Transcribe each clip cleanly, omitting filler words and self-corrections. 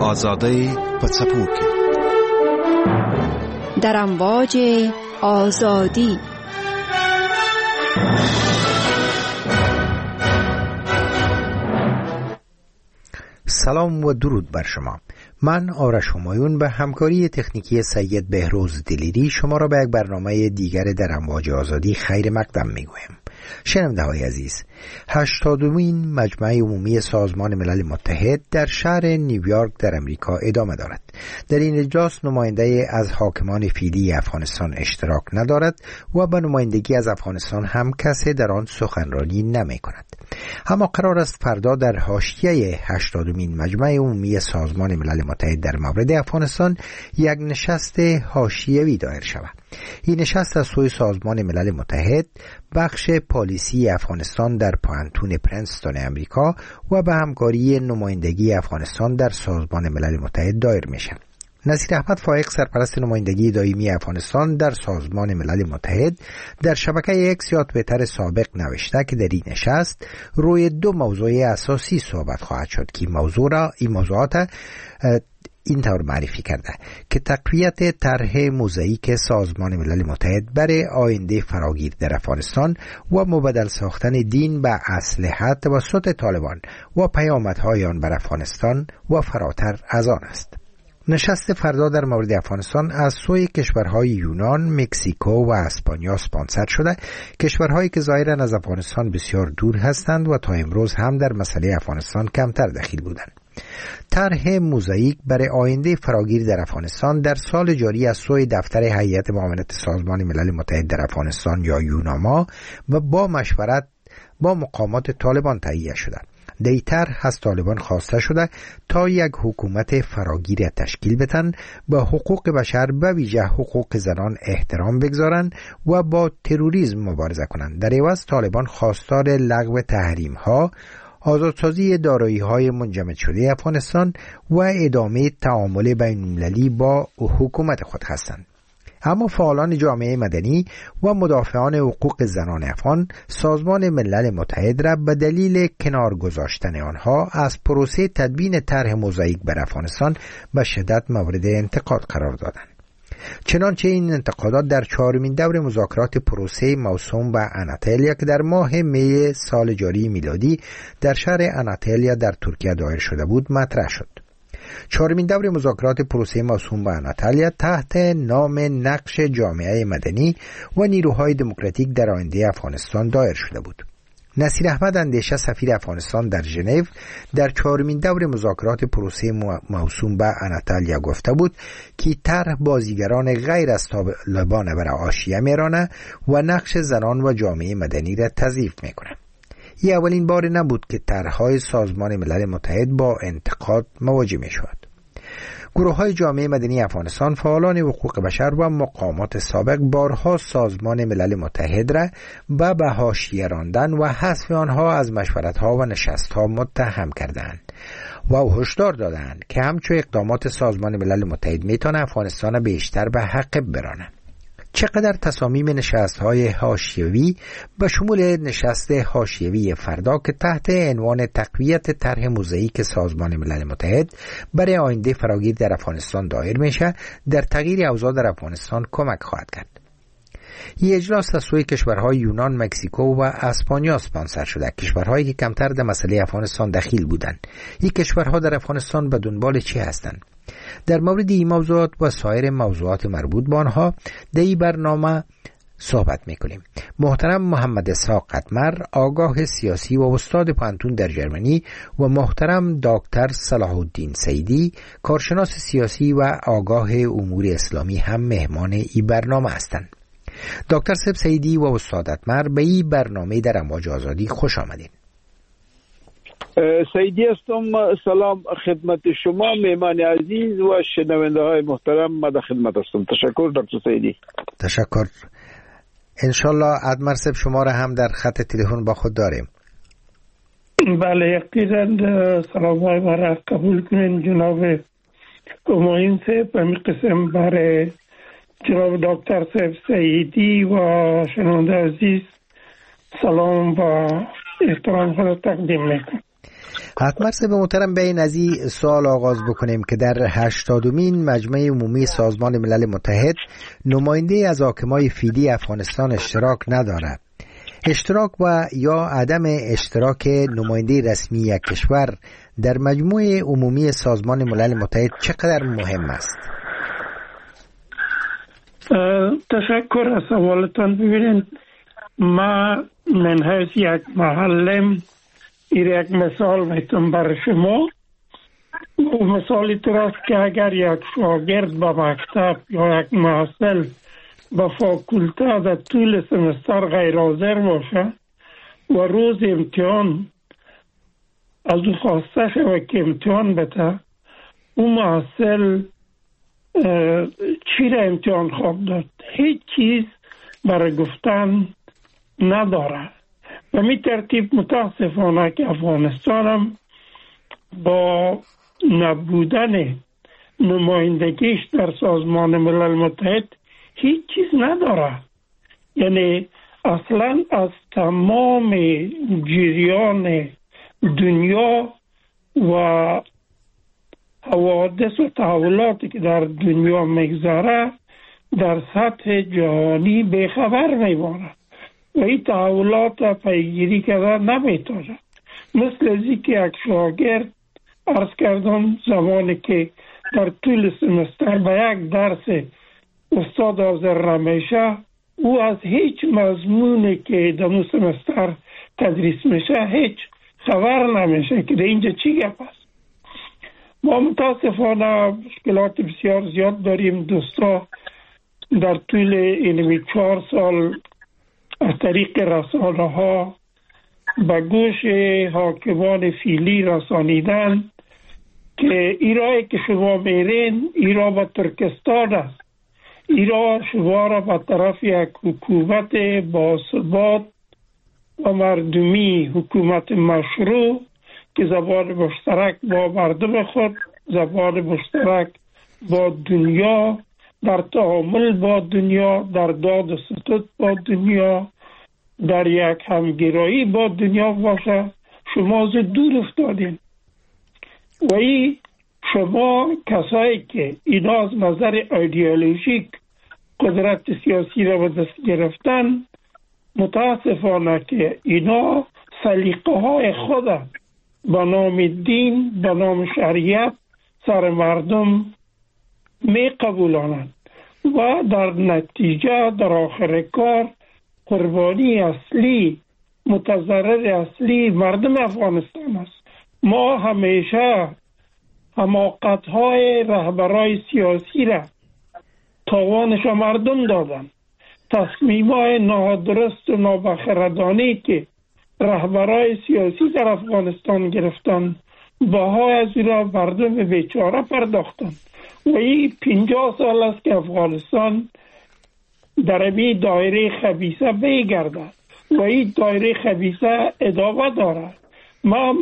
آزاده پڅپوکي در امواج آزادی. سلام و درود بر شما. من آرش همایون به همکاری تکنیکی سید بهروز دلیری شما را به یک برنامه دیگر در امواج آزادی خیر مقدم میگویم. شنونده های عزیز، 80مین مجمع عمومی سازمان ملل متحد در شهر نیویورک در امریکا ادامه دارد. در این اجلاس نماینده از حاکمان فعلی افغانستان اشتراک ندارد و به نمایندگی از افغانستان هم کسی در آن سخنرانی نمی کند. اما قرار است فردا در حاشیه 80مین مجمع عمومی سازمان ملل متحد در مورد افغانستان یک نشست حاشیه‌ای دایر شود. این نشست از سوی سازمان ملل متحد، بخش پالیسی افغانستان در پوانتون پرنستون امریکا و به همکاری نمایندگی افغانستان در سازمان ملل متحد دایر میشن. نصیر احمد فائق، سرپرست نمایندگی دائمی افغانستان در سازمان ملل متحد، در شبکه اکس یا توییتر سابق نوشته که در این نشست روی دو موضوع اساسی صحبت خواهد شد که این موضوعات این طور معرفی کرده که تقویت طرح موزاییک سازمان ملل متحد برای آینده فراگیر در افغانستان و مبدل ساختن دین به اسلحه توسط طالبان و پیامدهای آن بر افغانستان و فراتر از آن است. نشست فردا در مورد افغانستان از سوی کشورهای یونان، مکزیکو و اسپانیا اسپانسر شده، کشورهایی که ظاهراً از افغانستان بسیار دور هستند و تا امروز هم در مسئله افغانستان کمتر دخیل بودند. طرح موزاییک برای آینده فراگیر در افغانستان در سال جاری از سوی دفتر هیئت معاونت سازمان ملل متحد در افغانستان یا یوناما و با مشورت با مقامات طالبان تهیه شده. در این طرح از طالبان خواسته شده تا یک حکومت فراگیر تشکیل بدن، به حقوق بشر به ویژه حقوق زنان احترام بگذارند و با تروریسم مبارزه کنند. در عوض طالبان خواستار لغو تحریم ها، آزادسازی دارایی‌های منجمد شده افغانستان و ادامه تعامل بین‌المللی با حکومت خود هستند. اما فعالان جامعه مدنی و مدافعان حقوق زنان افغان سازمان ملل متحد را به دلیل کنار گذاشتن آنها از پروسه تدوین طرح موزاییک بر افغانستان به شدت مورد انتقاد قرار دادند. چنانچه این انتقادات در 4مین دور مذاکرات پروسه موسوم به اناتالیا که در ماه می سال جاری میلادی در شهر اناتالیا در ترکیه دایر شده بود مطرح شد. 4مین دور مذاکرات پروسه موسوم به اناتالیا تحت نام نقش جامعه مدنی و نیروهای دموکراتیک در آینده افغانستان دایر شده بود. نصیر احمد اندیشه، سفیر افغانستان در ژنو، در 4مین دور مذاکرات پروسه موسوم به اناتالیا گفته بود که طرح بازیگران غیر از طالبان بر حاشیه میرانه و نقش زنان و جامعه مدنی را تضعیف میکنه. این اولین بار نبود که طرح‌های سازمان ملل متحد با انتقاد مواجه میشد. گروه‌های جامعه مدنی افغانستان، فعالان حقوق بشر و مقامات سابق بارها سازمان ملل متحد را به حاشیه راندن و حذف آنها از مشورت‌ها و نشست‌ها متهم کردند و هشدار دادند که همچون اقدامات سازمان ملل متحد میتونه افغانستان بیشتر به حقب برانه. چقدر تصامیم نشست‌های حاشیه‌ای به شمول نشست حاشیه‌ای فردا که تحت عنوان تقویت طرح موزاییک سازمان ملل متحد برای آینده فراگیر در افغانستان دایر میشه، در تغییر اوضاع در افغانستان کمک خواهد کرد. این اجلاس از سوی کشورهای یونان، مکزیکو و اسپانیا اسپانسر شده، کشورهایی که کمتر در مسئله افغانستان دخیل بودند. این کشورها در افغانستان به دنبال چی هستند؟ در مورد این موضوعات و سایر موضوعات مربوط به آنها در این برنامه صحبت میکنیم. محترم محمد اسحاق قطمر، آگاه سیاسی و استاد پوانتون در ژرمنی، و محترم دکتر صلاح الدین سیدی، کارشناس سیاسی و آگاه امور اسلامی هم مهمان این برنامه هستند. دکتر سیدی و استاد قطمر به این برنامه در امواج آزادی خوش آمدین. سیدی هستم. سلام خدمت شما مهمان عزیز و شنونده های محترم. من در خدمت هستم. تشکر دکتر سیدی. تشکر. انشالله ادمر صاحب شما را هم در خط تلفن با خود داریم. بله، یقینا سلام های مرا قبول کنین جناب همایون صاحب. همین قسم برای جناب دکتر صاحب سیدی و شنونده عزیز سلام و احترام خود تقدیم میکنم. حتما به محترم به این از این سوال آغاز بکنیم که در 80مین مجمع عمومی سازمان ملل متحد نماینده از حاکمای فیلی افغانستان اشتراک ندارد. اشتراک و یا عدم اشتراک نماینده رسمی یک کشور در مجموع عمومی سازمان ملل متحد چقدر مهم است؟ تشکر از سوالتان. ببینید، ما من حیث یک معلم یک مثال میتونم بر شما. مثالی طور است که اگر یک شاگرد به مکتب یا یک محصل به فاکولته در طول سمستر غیر حاضر باشه و روز امتحان از او خواسته شود که امتحان بده، اون محصل چی را امتحان خواهد داد؟ هیچ چیز برای گفتن نداره. و می ترتیب متاسفانه که افغانستان هم با نبودن نمایندگیش در سازمان ملل متحد هیچ چیز نداره. یعنی اصلا از تمام جریان دنیا و حوادث و تحولاتی که در دنیا میگذره در سطح جهانی بخبر میماند و این تحولات پیگیری کردن نمیتونه. مثل ازی که یک شاگرد عرض کردم زمانی که در طول سمستر به یک درس استاد حاضر نمیشه، او از هیچ مضمونی که در اون سمستر تدریس میشه هیچ خبر نمیشه که در اینجا چی گپ است. ما متاسفانه مشکلات بسیار زیاد داریم. دوستا در طول این 4 سال از طریق رسانه ها به گوش حاکمان فیلی رسانیدن که ایرایی که شما میرین ایرا به ترکستان است، ایرا شما را به طرف یک حکومت باثبات و مردمی، حکومت مشروع که زبان مشترک با مردم خود، زبان مشترک با دنیا، در تعامل با دنیا، در داد و ستد با دنیا، در یک همگرایی با دنیا باشه، شما از دور افتادین. و این شما کسایی که اینا از نظر ایدئولوژیک قدرت سیاسی را به دست گرفتن، متاسفانه که اینا سلیقه های خود به نام دین، به نام شریعت سر مردم می قبولانند و در نتیجه در آخر کار قربانی اصلی، متضرر اصلی مردم افغانستان است. ما همیشه حماقت‌های رهبرای سیاسی را تاوانش مردم دادن. تصمیم‌های نادرست و نابخردانه‌ای که رهبرای سیاسی در افغانستان گرفتن، بهای از این را مردم بیچاره پرداختن. و این 50 سال است که افغانستان در این دایره خبیثه بگرده و این دایره خبیثه ادامه دارد. من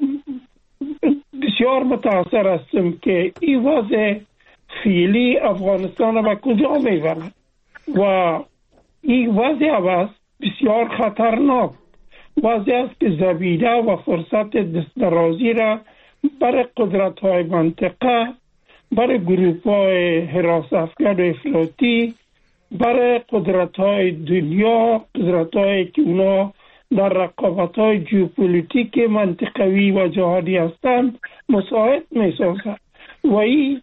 بسیار متاثر هستم که این وضع فعلی افغانستان به کجا میبرد و این وضع است بسیار خطرناک. وضع است که زمینه و فرصت دسترازی را برای قدرت‌های منطقه، برای گروه‌های حراس افکن و افراطی، برای قدرت‌های دنیا، قدرت‌هایی که اونا در رقابت‌های ژئوپلیتیک منطقوی و جهانی هستند مساعد می‌سازند. و این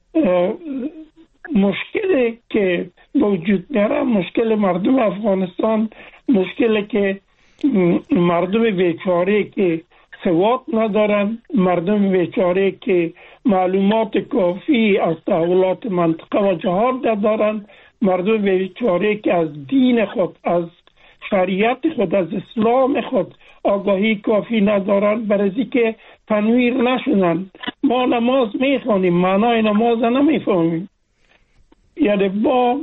مشکلی که وجود داره، مشکل مردم افغانستان، مشکلی که مردم بیچاره که سواد ندارن، مردم بیچاره که معلومات کافی از تحولات منطقه و جهان ندارن، مردم بیچاره که از دین خود، از شریعت خود، از اسلام خود آگاهی کافی ندارن، برای که تنویر نشونن. ما نماز میخوانیم، معنای نماز نمیفهمیم. یعنی ما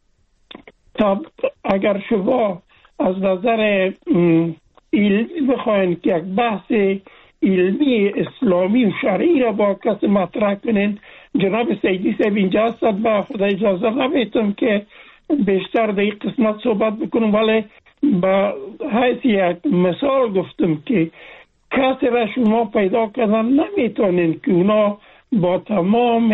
اگر شما از نظر علمی بخواین که یک بحث علمی اسلامی و شرعی را با کسی مطرح کنین، جناب سیدی صاحب اینجا هستند، با خدا اجازه نمیتونم که بیشتر در این قسمت صحبت بکنم، ولی به حیث یک مثال گفتم که کسی را شما پیدا کردن نمیتونین که اونا با تمام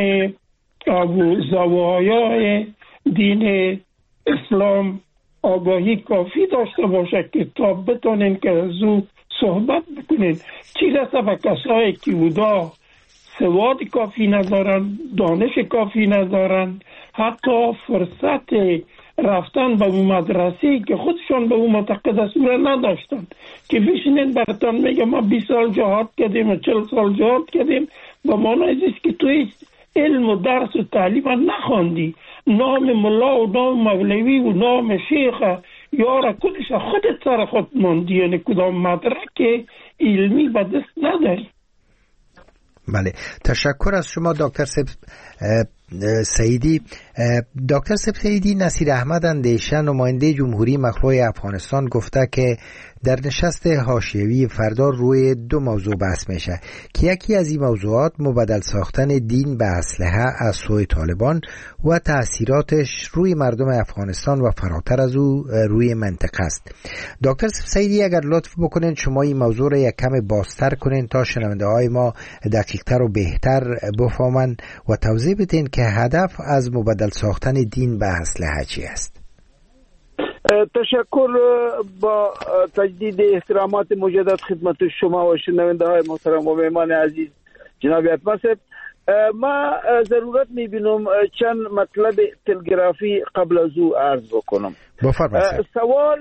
زوایای دین اسلام آگاهی کافی داشته باشه که تا بتونین که از او صحبت بکنین. چی رسه به کسایی که اونا سواد کافی ندارن، دانش کافی ندارن، حتی فرصت رفتن به اون مدرسه که خودشان به اون معتقد است را نداشتن که بشینین براتون میگه ما 20 سال جهاد کردیم و 40 سال جهاد کردیم، با معنی است که توی علم و درس و تعلیم نخوندی، نام ملا و نام مولوی و نام شیخ یارا کلش خودت سر خود ماندی، یعنی کدام مدرک علمی به دست نداری. بله، تشکر از شما دکتر سعیدی. دکتر سعیدی، نصیر احمد اندیشه نماینده جمهوری مخلوع افغانستان گفته که در نشست حاشیه‌ای فردا روی 2 موضوع بحث میشه که یکی از این موضوعات مبدل ساختن دین به اسلحه از سوی طالبان و تأثیراتش روی مردم افغانستان و فراتر از او روی منطقه است. دکتر سعیدی، اگر لطف بکنین شما این موضوع را یک کم بازتر کنین تا شنونده های ما دقیقتر و بهتر بفهمن و توضیح بدین که هدف از مبدل ساختن دین به اسلحه چی است؟ تشکر. با تجدید احترامات مجدد خدمت شما و شنونده های محترم و مهمان عزیز جناب اتماسب، ما ضرورت میبینم چند مطلب تلگرافی قبل از او عرض بکنم. سوال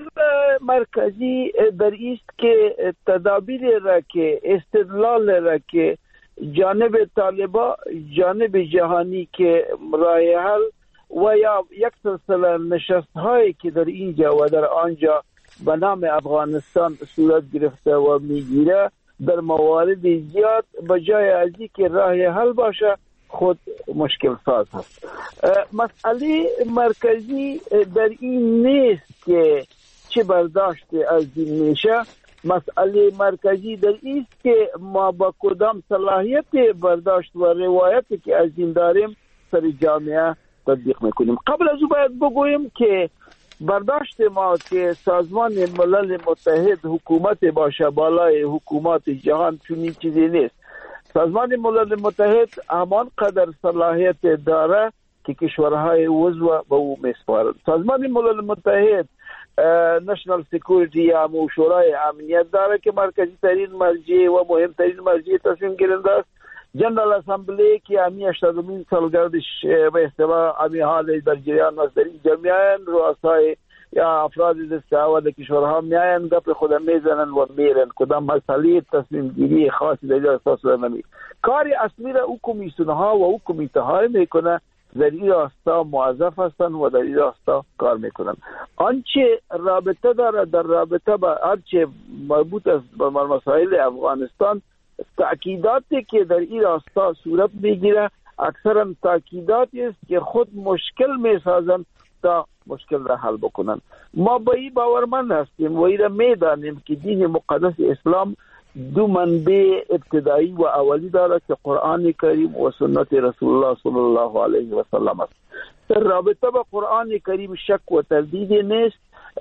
مرکزی در است که تدابیر را که استدلال را که جانب طالبا جانب جهانی که راه حل و یا یک سلسله نشست هایی که در اینجا و در آنجا به نام افغانستان صورت گرفته و میگیره در موارد زیاد بجای از اینکه راه حل باشه خود مشکل ساز هست. مسئله مرکزی در این نیست که چه برداشت از دین میشه، مسئله مرکزی در این است که ما با کدام صلاحیت برداشت و روایتی که از دین داریم سر جامعه تطبیق میکنیم. قبل از او باید بگویم که برداشت ما که سازمان ملل متحد حکومت باشه بالای حکومت جهان چنین چیزی نیست. سازمان ملل متحد همان قدر صلاحیت داره که کشورهای عضو به او میسپارند. سازمان ملل متحد نشنال سکیوریتی یا شورای امنیت داره که مرکزی ترین مرجع و مهمترین مرجع تصمیم گیرنده است. جنرال اسمبلی که امی 80مین سالگردش به اصطلاح امی حال در جریان است، در این جمعیان رؤسای یا افراد دستاورد کشورها میاین گپ خود میزنن و میرن، کدام مسئله تصمیم گیری خاصی در اساس نمی. کار اصلی را او کمیسیون‌ها و او کمیته میکنه، در این راستا موظف هستند و در این راستا کار میکنن. آنچه رابطه داره در رابطه با هرچه مربوط است به مسائل افغانستان، تأکیداتی که در این راستا صورت میگیره اکثرا تأکیداتی است که خود مشکل میسازن تا مشکل را حل بکنن. ما به این باورمند هستیم و این را میدانیم که دین مقدس اسلام 2 منبع ابتدایی و اولی داره که قرآن کریم و سنت رسول الله صلی الله علیه و سلم است. در رابطه با قرآن کریم شک و تردید نیست،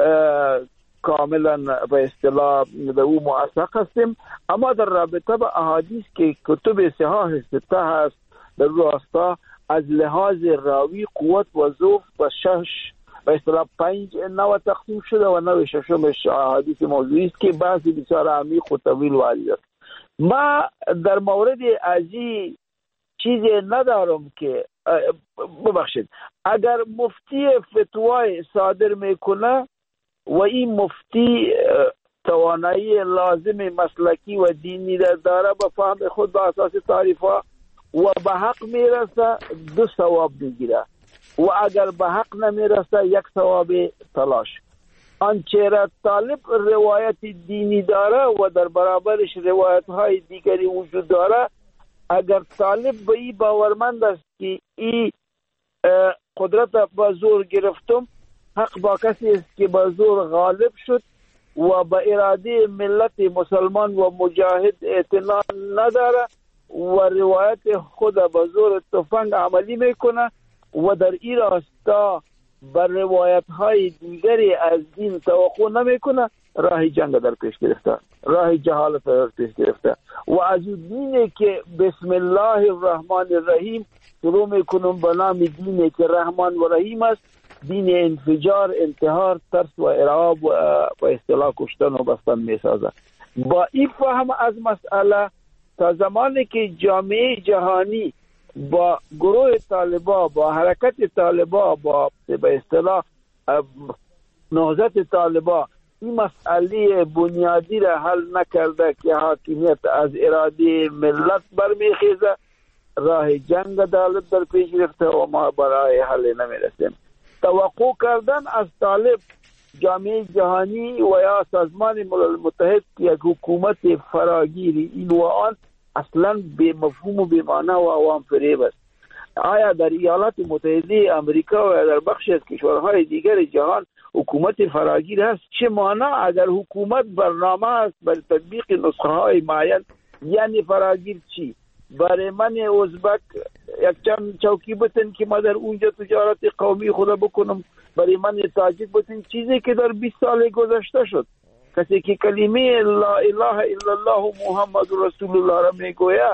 کاملا به اصطلاح به او موافق هستیم، اما در رابطه با احادیث که کتب صحاح سته هست در راستا از لحاظ راوی قوت و ضعف و 6 به اصطلاح 5 نوع تقسیم شده و نوع ششمش احادیث موضوعی است که بعضی بسیار عمیق و طویل و عریض است. ما در مورد ازی چیزی ندارم که ببخشید اگر مفتی فتوای صادر میکنه و این مفتی توانایی لازم مسلکی و دینی داره به فهم خود به اساس تعریفها و به حق میرسه 2 ثواب میگیره و اگر به حق نمیرسه 1 ثواب تلاش. آنچه را طالب روایت دینی داره و در برابرش روایت های دیگری وجود داره، اگر طالب به این باورمند است که این قدرت با زور گرفتم، حق با کسی است که با زور غالب شد و با اراده ملت مسلمان و مجاهد اعتنا نداره و روایت خود با زور تفنگ عملی میکنه و در این راستا بر روایت های دیگری از دین توقع نمیکنه، راه جنگ در پیش گرفته، راه جهالت در پیش گرفته و از اون دینی که بسم الله الرحمن الرحیم شروع میکنم به نام دینی که رحمان و رحیم است، دین انفجار، انتحار، ترس و ارعاب و اصطلاح کشتن و بستن میسازه. با این فهم از مسئله تا زمانی که جامعه جهانی با گروه طالبا، با حرکت طالبا، با به اصطلاح نهضت طالبا این مسئله بنیادی را حل نکرده که حاکمیت از اراده ملت برمیخیزه، راه جنگ عدالت در پیش گرفته و ما برای حل نمیرسیم. توقع کردن از طالب جامعه جهانی و یا سازمان ملل متحد یک حکومت فراگیری این و آن اصلا به مفهوم و به معنی و عوام فریب است. آیا در ایالات متحده آمریکا و در بخشی از کشورهای دیگر جهان حکومت فراگیر هست؟ چه معنی اگر حکومت برنامه است بر تطبیق نسخه های معین؟ یعنی فراگیر چی؟ برای من ازبک یک چند چوکی بتن که ما در اونجا تجارت قومی خود بکنم، برای من تاجیک بتن، چیزی که در 20 سال گذشته شد. کسی که کلمه لا اله الا الله محمد رسول الله را میگوید،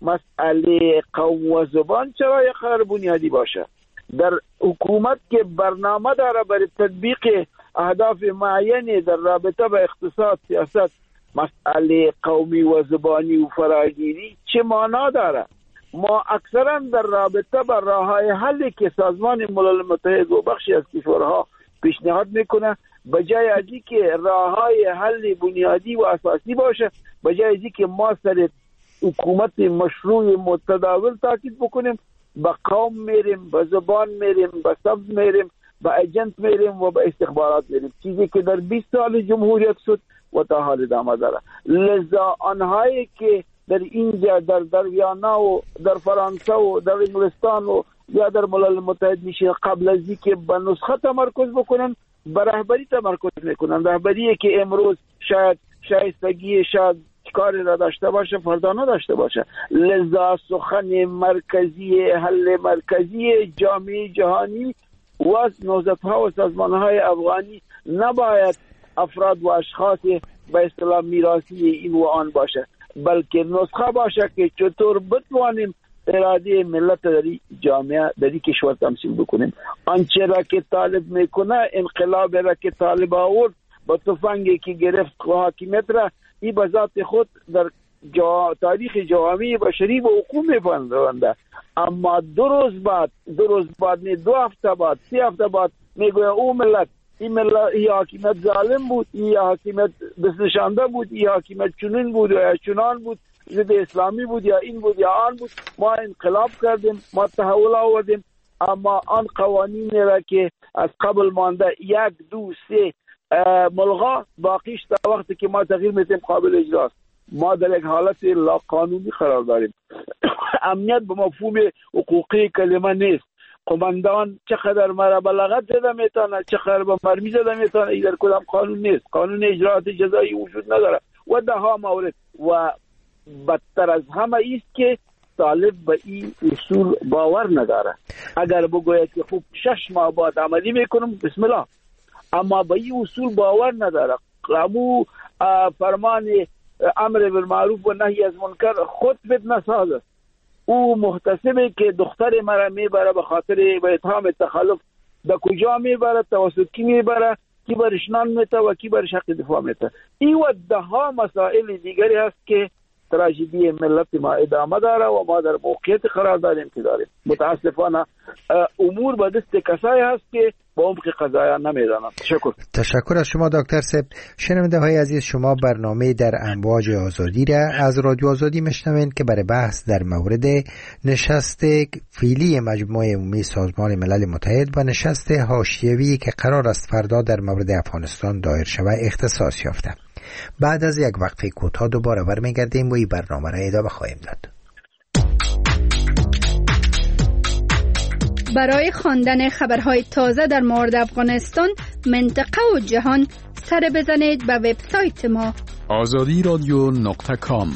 مسئله قوم و زبان چرا یک قرار بنیادی باشه؟ در حکومت که برنامه داره برای تطبیق اهداف معینی در رابطه با اقتصاد، سیاست، مسئله قومی و زبانی و فراگیری چه معنا داره؟ ما اکثرا در رابطه با راههای حلی که سازمان ملل متحد و بخشی از کشورها پیشنهاد میکنه، بجای از اینکه راههای حل بنیادی و اساسی باشه، بجای از اینکه ما سر حکومت مشروع متداول تاکید بکنیم، با قوم میریم، با زبان میریم، با سبز میریم، با ایجنت میریم و با استخبارات میریم، چیزی که در 20 سال جمهوریت شد و تا حال ادامه داره. لذا آنهایی که در اینجا در ویانا و در فرانسه و در انگلستان و یا در ملل متحد میشه، قبل از اینکه به نسخه تمرکز بکنن به رهبری تمرکز میکنن، رهبری که امروز شاید شایستگی شاید کاری را داشته باشه فردا نداشته باشه. لذا سخن مرکزی، حل مرکزی جامعه جهانی و نهضت‌ها و سازمان‌های افغانی نباید افراد و اشخاص به اصطلاح میراثی این و آن باشه، بلکه نسخه باشه که چطور بتوانیم اراده ملت در جامعه در کشور تمثیل بکنیم. آنچه را که طالب میکنه، انقلاب را که طالب آورد با تفنگی که گرفت حاکمیت را، این به ذات خود در تاریخ جامعه بشری به حکوم میپندرنده، اما دو روز بعد 2 هفته بعد 3 هفته بعد میگوید او ملت، این حاکمیت ظالم بود، این حاکمیت دستنشانده بود، این حاکمیت چنین بود یا چنان بود، ضد اسلامی بود یا این بود یا آن بود، ما انقلاب کردیم، ما تحول آوردیم، اما آن قوانین را که از قبل مانده 1 2 3 ملغا باقیش تا وقتی که ما تغییر میدیم قابل اجراست. ما در یک حالت لا قانونی قرار داریم. امنیت به مفهوم حقوقی کلمه نیست. قماندان چقدر مرا بلغت زده میتونه، چقدر به مرمی زده میتونه، این در کدام قانون نیست. قانون اجرات جزایی وجود نداره و ده ها مورد. و بدتر از همه ایست که طالب به این اصول باور نداره. اگر بگوید که خوب 6 ماه بعد عملی میکنم، بسم الله، اما به این اصول باور نداره. قامو فرمان امر بالمعروف و نهی از منکر خود فتنه ساز است. او محتسبه که دختر مرا میبره به خاطر به اتهام تخلف، به کجا میبره، توسط کی میبره، کی برش نان میته و کی برش حق دفاع میته. این و ده ها مسائل دیگری هست که تراژدی ملت ما ادامه داره و ما در موقعیت قرار داریم که داریم. متاسفانه امور به دست کسایی هست که با عمق قضایا نمیدانم. تشکر از شما دکتر صاحب. شنونده های عزیز، شما برنامه در امواج آزادی را از رادیو آزادی میشنوید که برای بحث در مورد نشست فعلی مجمع عمومی سازمان ملل متحد و نشست حاشیه‌ای که قرار است فردا در مورد افغانستان دایر شود اختصاص یافته. بعد از یک وقفه کوتاه دوباره برمیگردیم و این برنامه را ادامه خواهیم داد. برای خواندن خبرهای تازه در مورد افغانستان، منطقه و جهان، سر بزنید به وبسایت ما azadiradio.com.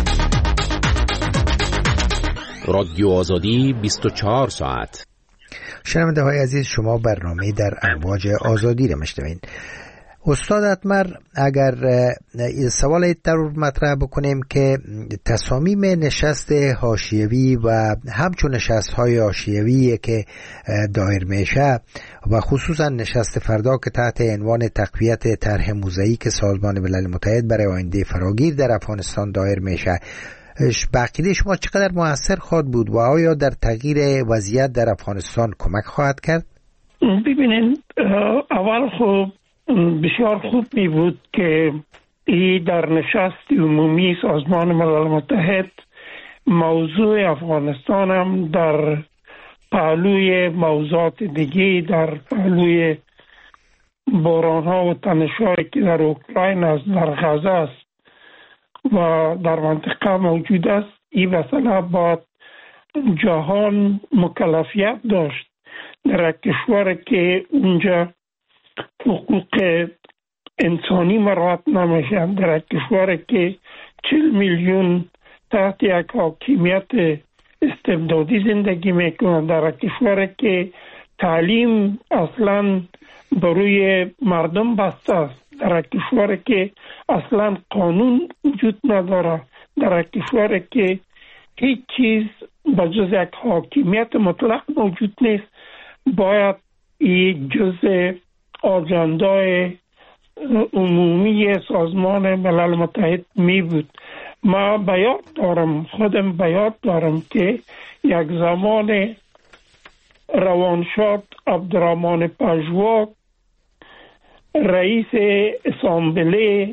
رادیو آزادی 24 ساعت. شنونده های عزیز، شما برنامه در امواج آزادی را میشنوید. استاد اتمر، اگر سوال ضرور مطرح بکنیم که تصامیم نشست حاشیوی و همچون نشست‌های حاشیوی که دایر میشه و خصوصا نشست فردا که تحت عنوان تقویت طرح موزاییک سازمان ملل متحد برای آینده فراگیر در افغانستان دایر میشه، بقیده شما چقدر مؤثر خواهد بود و آیا در تغییر وضعیت در افغانستان کمک خواهد کرد؟ ببینین، اول خوب بسیار خوب می بود که ای در نشست عمومی سازمان ملل متحد موضوع افغانستان هم در پهلوی موضوعات دیگه، در پهلوی بحران ها و تنش‌هایی که در اوکراین است، در غزه است و در منطقه موجود است، این مسئله باید جهان مکلفیت داشت. در کشور که اونجا حقوق انسانی مراعات نمیشه، در کشور که 40 میلیون تحت یک حاکمیت استبدادی زندگی میکنند، در کشور که تعلیم اصلا بروی مردم بسته است، در کشور که اصلا قانون وجود نداره، در کشور که هیچ چیز بجز یک حاکمیت مطلق موجود نیست، باید این جزء آجندای عمومی سازمان ملل متحد می بود. ما خودم بیاد دارم که یک زمان روانشاد عبدالرحمن پژوا رئیس اسامبله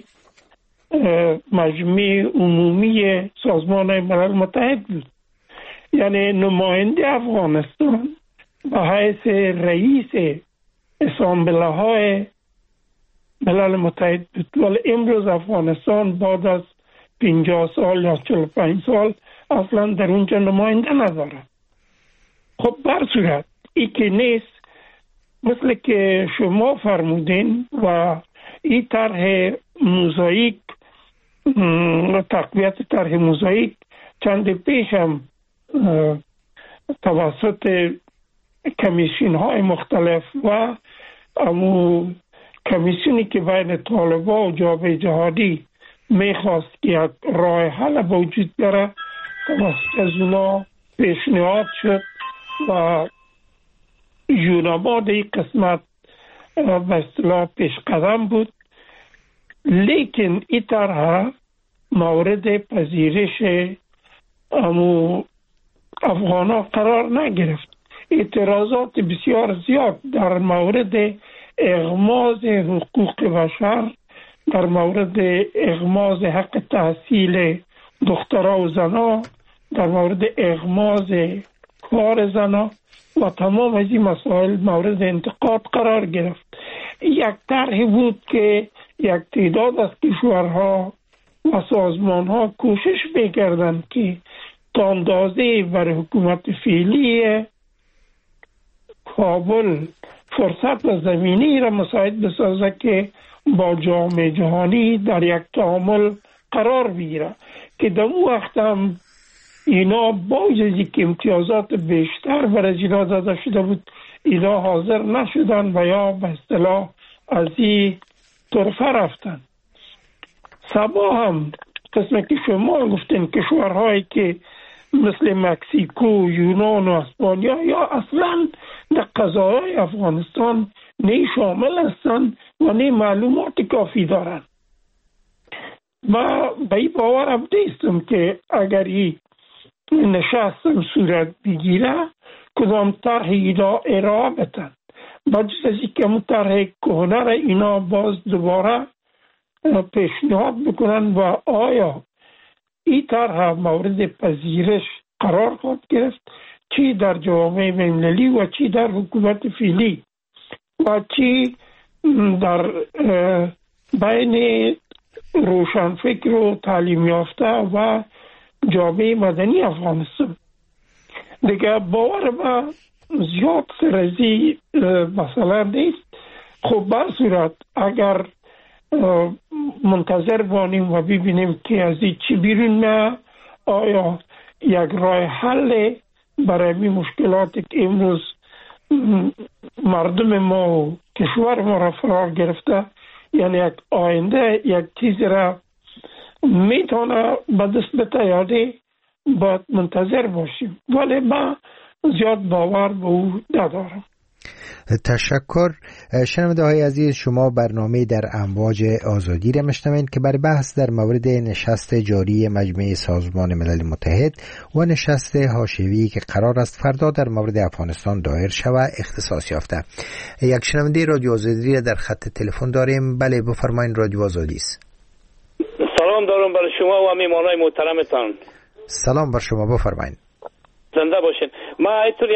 مجمع عمومی سازمان ملل متحد بود، یعنی نماینده افغانستان به حیث رئیس اسامبله های ملل متحد بود. ولی امروز افغانستان بعد از 50 سال یا 45 سال اصلا در اونجا نماینده نداره. خب بر صورت ای که نیست، مثل که شما فرمودین و این طرح موزاییک، تقویت طرح موزاییک چند پیش هم توسط کمیسیون های مختلف و کمیسیونی که بین طالبان و جبهه جهادی میخواست که یک راه حل وجود داره، توسط از اونا پیشنهاد شد و یوناماد این قسمت به اصطلاح پیش قدم بود. لیکن این طرح مورد پذیرش افغانا قرار نگرفت. اعتراضات بسیار زیاد در مورد اغماض حقوق بشر، در مورد اغماض حق تحصیل دخترها و زنها، در مورد اغماض کار زنها و تمام از این مسائل مورد انتقاد قرار گرفت. یک طرحی بود که یک تعداد از کشورها و سازمانها کوشش میکردند که تا اندازه برای حکومت فعلی کابل فرصت و زمینی را مساعد بسازه که با جامعه جهانی در یک تعامل قرار بگیره، که در اون وقت هم اینا با اجازه که امتیازات بیشتر برای اینا داده شده بود، اینا حاضر نشدن و یا به اصطلاح از این طرفه رفتن. سبا هم قسمه که شما گفتین کشورهایی که مثل مکزیکو، یونان و اسپانیا یا اصلا در قضایای افغانستان نه شامل هستند و نه معلومات کافی دارند. ما به این باورم نیستم که اگر این نشستم صورت بگیره کدام طرح اینا ارائه بتن، بجز از اینکه اون طرح کهنه را اینا باز دوباره پیشنهاد بکنن و آیا این طرح مورد پذیرش قرار خواهد گرفت، چی در جامعه بین‌المللی و چی در حکومت فعلی و چی در بین روشنفکر و تعلیم یافته و جامعه مدنی افغانستان. دیگه باور با زیاد سرزی مثلا نیست. خب بر صورت اگر منتظر بانیم و ببینیم که از این چی بیرون نه، آیا یک راه حل برای این مشکلاتی که امروز مردم ما و کشور ما را فرار گرفته، یعنی یک آینده یک چیزی را میتونه به دست بده یا نه باید منتظر باشیم، ولی من زیاد باور به او ندارم. تشکر. شنونده های عزیز، شما برنامه در امواج آزادی را میشنوید که برای بحث در مورد نشست جاری مجمع سازمان ملل متحد و نشست حاشیه‌ای که قرار است فردا در مورد افغانستان دایر شود اختصاص یافته. یک شنونده رادیو آزادی را در خط تلفن داریم. بله بفرمایید، رادیو آزادی است. سلام دارم برای شما و میهمانای محترمتان. سلام بر شما، بفرمایید. زنده باشین. ما اینطور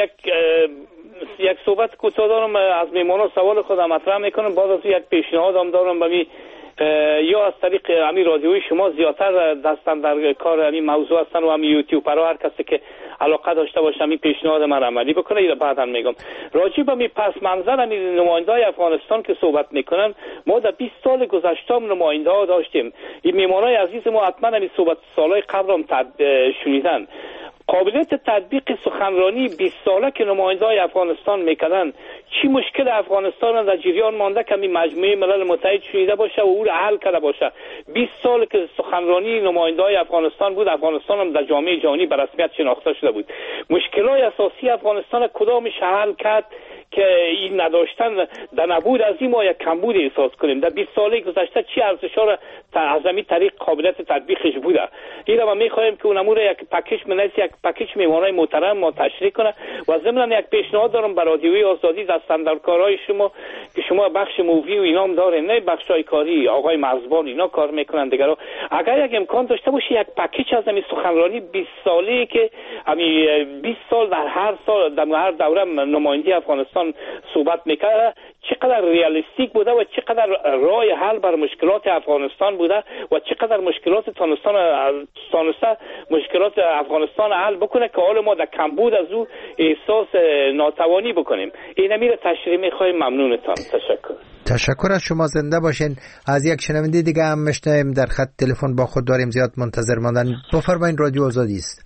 یک صحبت کوتاه دارم، از میهمانان سوال خودم مطرح میکنم، بعد از یک پیشنهادم دارم به یا از طریق همین رادیوی شما زیادتر دستن در کار همین موضوع هستن و همین یوتیوبرها، هر کسی که علاقه داشته باشه همین پیشنهاد من عملی بکنه. یا بعدا میگم راجع به می پس منظر همین نماینده‌های افغانستان که صحبت میکنن، ما در 20 سال گذشته هم نماینده‌ها داشتیم. این میهمانای عزیز ما حتما همین صحبت سالهای قبل هم شنیدن. قابلیت تطبیق سخنرانی 20 ساله که نماینده‌های افغانستان میکردن، چی مشکل افغانستان در جریان مانده که این مجموعه ملل متحد شنیده باشه و او را حل کرده باشه. 20 سال که سخنرانی نماینده‌های افغانستان بود، افغانستان هم در جامعه جهانی به رسمیت شناخته شده بود. مشکلات اساسی افغانستان کدامش حل کرد که این نداشتن در نبود از این ما یک کمبود احساس کنیم؟ در 20 سال گذشته چی ارزش‌ها را از همین طریق قابلیت تطبیقش بوده؟ این ما می‌خوایم که اونمو را یک پکیج منیس، یک پکیج میهمانای محترم ما تشریح کنه. و ضمن یک پیشنهاد دارم برای رادیوی آزادی از استانداردکارهای شما که شما بخش مووی و اینام دارین، نه بخشای کاری آقای مرزبان اینا کار میکنن دیگه، اگر یک امکان داشته باشه یک پکیج از همین سخنرانی 20 ساله که همین 20 سال در هر سال در هر دوره نماینده افغانستان صحبت میکرده، چقدر ریالیستیک بوده و چقدر راه حل بر مشکلات افغانستان بوده و چقدر مشکلات تانسته مشکلات افغانستان حل بکنه که حال ما در کمبود از او احساس ناتوانی بکنیم. این امیر تشریح میخوایم. ممنونتان. تشکر از شما. زنده باشین. از یک شنونده دیگه هم میشنویم در خط تلفن، با خود داریم زیاد منتظر ماندن. بفرمایید، رادیو آزادی است.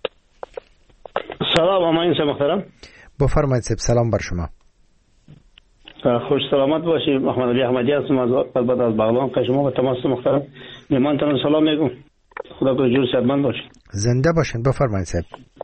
سلام امین صاحب محترم. بفرمایید. سلام بر شما. خوش سلامت باشید. محمد علی احمدی هستم از بغلان شما و تماس محترم میهمانتان سلام میگم. خدا کنه جور صحتمند باشید. زنده باشین. بفرمایید صاحب.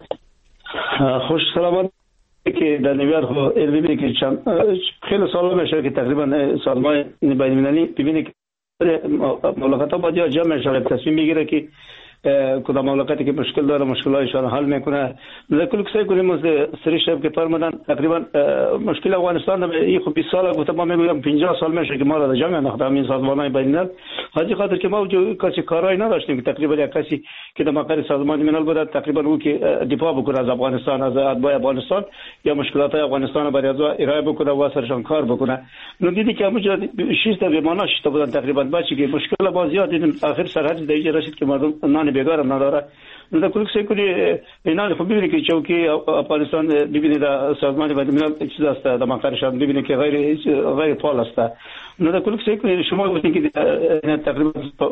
خوش سلامت که در نیویورک ببینید که خیلی سال میشه که تقریبا سازمان بین المللی ببینید که مملکت‌ها باید یا جمع شده تصمیم بگیره که کدام مملکتی که مشکل داره مشکلایشان حل میکنه. لکن کسایی کنیم از سری شب که فرمودن تقریبا مشکل افغانستان این خب 20 سال گفتم، ما میگم 50 سال میشه که ما را در جمع انداختیم این سازمان‌های بین الملل، حاجی خاطر که ما کسی کارایی نداشتیم که تقریبا یک کسی که در مقر سازمان ملل بود تقریبا او که دفاع بکنه از افغانستان، از اتباع افغانستان یا مشکلات افغانستان برای از ارائه بکنه و سرشان کار بکنه. نو دیدی که همونجا 6 تا بیماران شده بودن تقریبا، بچی که مشکل با زیاد دیدیم آخر سرحد دیگه رسید که مردم نان بیگار نداره. در کل کسی کنی اینا خب ببینید که چوکی افغانستان ببینید سازمان بین الملل چیز است در مقرشان ببینید که غیر فعال است. در کل کسی کنی شما گفتید که تقریبا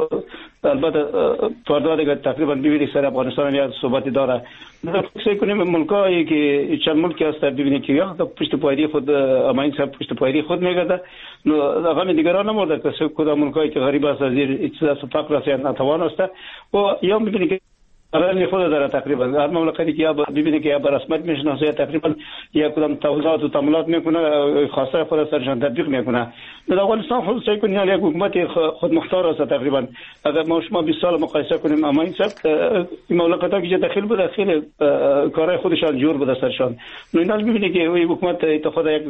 البته فردا دیگه تقریبا ببینید سر افغانستان یا صحبت داره. در کل کسی کنی ملکایی که چند ملکی است ببینید که یا پشت پایری خود امین صاحب پشت پایری خود میگرده. نو غم دیگران نمورده که کدام ملکایی که غریب است از این چیز است فقر است یا ناتوان است و یا ببینید که رنگ خود داره تقریبا هر مملکتی که ببینید که یا به رسمیت میشناسه تقریبا یا کدام توضیحات و تملات میکنه خاصه خود سرشان تطبیق میکنه. در افغانستان خود سعی کنید یک حکومت خودمختار است تقریبا. اگر ما شما 20 سال مقایسه کنیم اما این سب این مملکت‌ها که داخل بوده خیلی کارهای خودشان جور بوده سرشان. اینا ببینید که این حکومت اتخاذ یک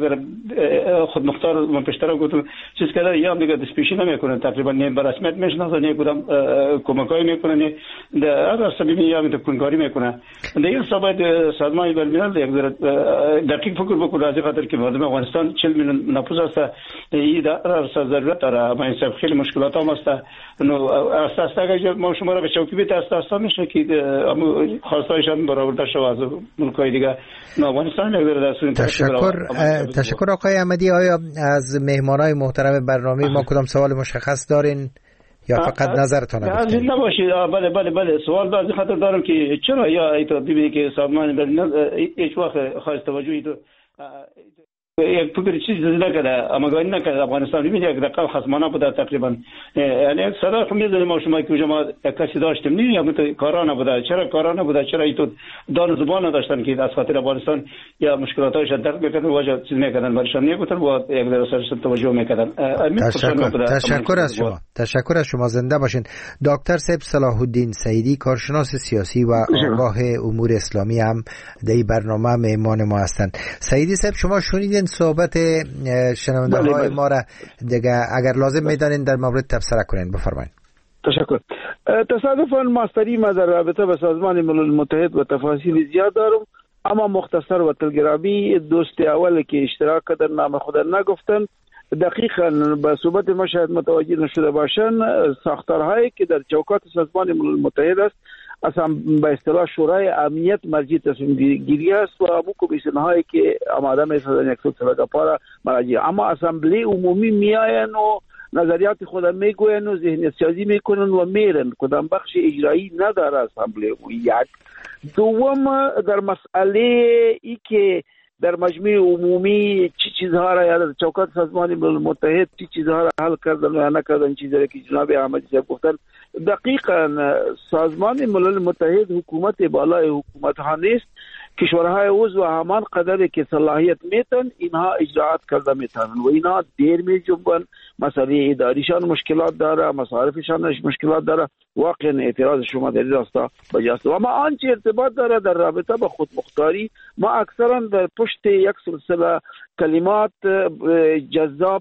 خودمختار من پیشتر گفتم چیز کرده یا دیگه دسپیشی نمیکنه تقریبا نه به رسمیت میشناسه نه کدام کمکایی میکنه نه در یا می کنکاری میکنه. دیگه صاحب سازمان بین الملل یک دقیق فکر بکنه از خاطر که مردم افغانستان 40 میلیون نفوس است. این در ضرورت داره ما این خیلی مشکلات هم است. نو اساس اگر ما شما را به چوکی بیت اساس میشه که خواستایشان برآورده شود از ملک‌های دیگه. نو افغانستان یک تشکر آقای احمدی. آیا از مهمانای محترم برنامه ما کدام سوال مشخص دارین یا فقط نظرتون از این نباشید؟ بله سوال از خاطر دارم که چرا یا ایتو ببینید که سازمان بین الملل هیچ وقت خاص توجهی تو یک فکر چیزی نکرده، آماگانی نکرده. افغانستان ببینید یک دقیقه خصمانه بوده تقریبا. یعنی یک صدا خب می‌دونیم ما شما که ما یک کسی داشتیم نه یا کارا نبوده. چرا کارا نبوده؟ چرا ایتو دان زبان نداشتن که از خاطر افغانستان یا مشکلاتش درک می‌کردن واجد چیز می‌کردن برشان نمی‌گفتن و یک درصد توجه می‌کردن. تشکر از شما. زنده باشین. دکتر صاحب صلاح الدین سعیدی، کارشناس سیاسی و آگاه امور اسلامی، هم در برنامه مهمان ما هستند. سعیدی صاحب، شما شنیدین صحبت شنونده های ما را دیگه، اگر لازم میدانین در مورد تبصره کنین بفرمایید. تشکر. تصادفاً ماستری ما در رابطه با سازمان ملل متحد و تفاصیل زیاد دارم، اما مختصر و تلگرامی. دوست اول که اشتراک در نام خود نگفتن، دقیقاً به صحبت ما شاید متوجه نشده باشن، ساختارهایی که در چوکات سازمان ملل متحد است اصلا به اصطلاح شورای امنیت مرجع تصمیم گیری است و امو کمیسیون هایی که آماده می‌سازن یک سلسله پارا مراجع، اما اسامبلی عمومی میاین و نظریات خود میگوین و ذهنیت سازی میکنن و میرن. کدام بخش اجرایی نداره اسامبلی. یک دوم، در مسئله ای که در مجمع عمومی چی چیزها را یا در چوکات سازمان ملل متحد چی چیزها را حل کردن و نکردن، چیزی که جناب احمدی صاحب گفتن، دقیقاً سازمان ملل متحد حکومت بالای حکومت ها نیست. کشورهای عضو همان قدر که صلاحیت میتن اینها اجراعات کرده میتونن و اینها دیر می جنبن. مسئله اداریشان مشکلات داره، مصارفشان مشکلات داره. واقعا اعتراض شما در این راستا بجاست. و اما آنچه ارتباط داره در رابطه با خودمختاری، ما اکثرا در پشت یک سلسله کلمات جذاب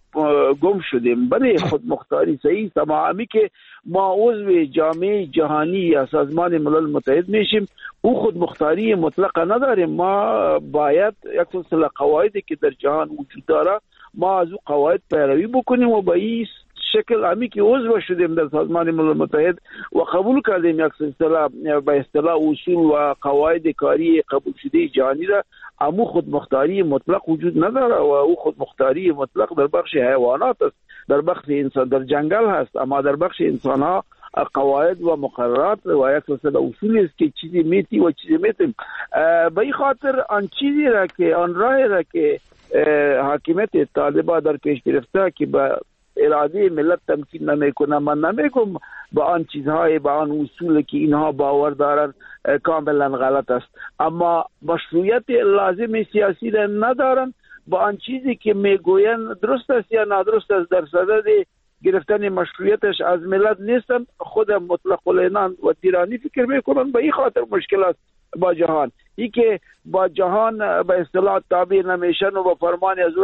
گم شدیم. برای خودمختاری صحیح تمامی که ما عضو جامعه جهانی یا سازمان ملل متحد میشیم، او خودمختاری مطلقه نداریم. ما باید یک سلسله قواعدی که در جهان وجود داره ما از او قواعد پیروی بکنیم و با این شکل همی که عضو شدیم در سازمان ملل متحد و قبول کردیم یک سلسله به اصطلاح اصول و قواعد کاری قبول شده جهانی را، امو خودمختاری مطلق وجود نداره و او خودمختاری مطلق در بخش حیوانات است، در بخش انسان در جنگل هست، اما در بخش انسان ها قواعد و مقررات و یک سلسله اصولی است که چیزی میتی و چیزی میتیم. به این خاطر آن چیزی را که آن راهی را که حاکمیت طالبان در پیش گرفته که به اراده ملت تمکین نمیکنه، من نمیگم با آن چیزهای با آن اصول که اینها باور دارن کاملا غلط است، اما مشروعیت لازم سیاسی را ندارن. با آن چیزی که میگوین درست است یا نادرست است در صدد گرفتن مشروعیتش از ملت نیستن، خود مطلق العنان و تیرانی فکر میکنن. به این خاطر مشکل است با جهان، ای که با جهان به اصطلاح تابع نمیشن و با فرمان از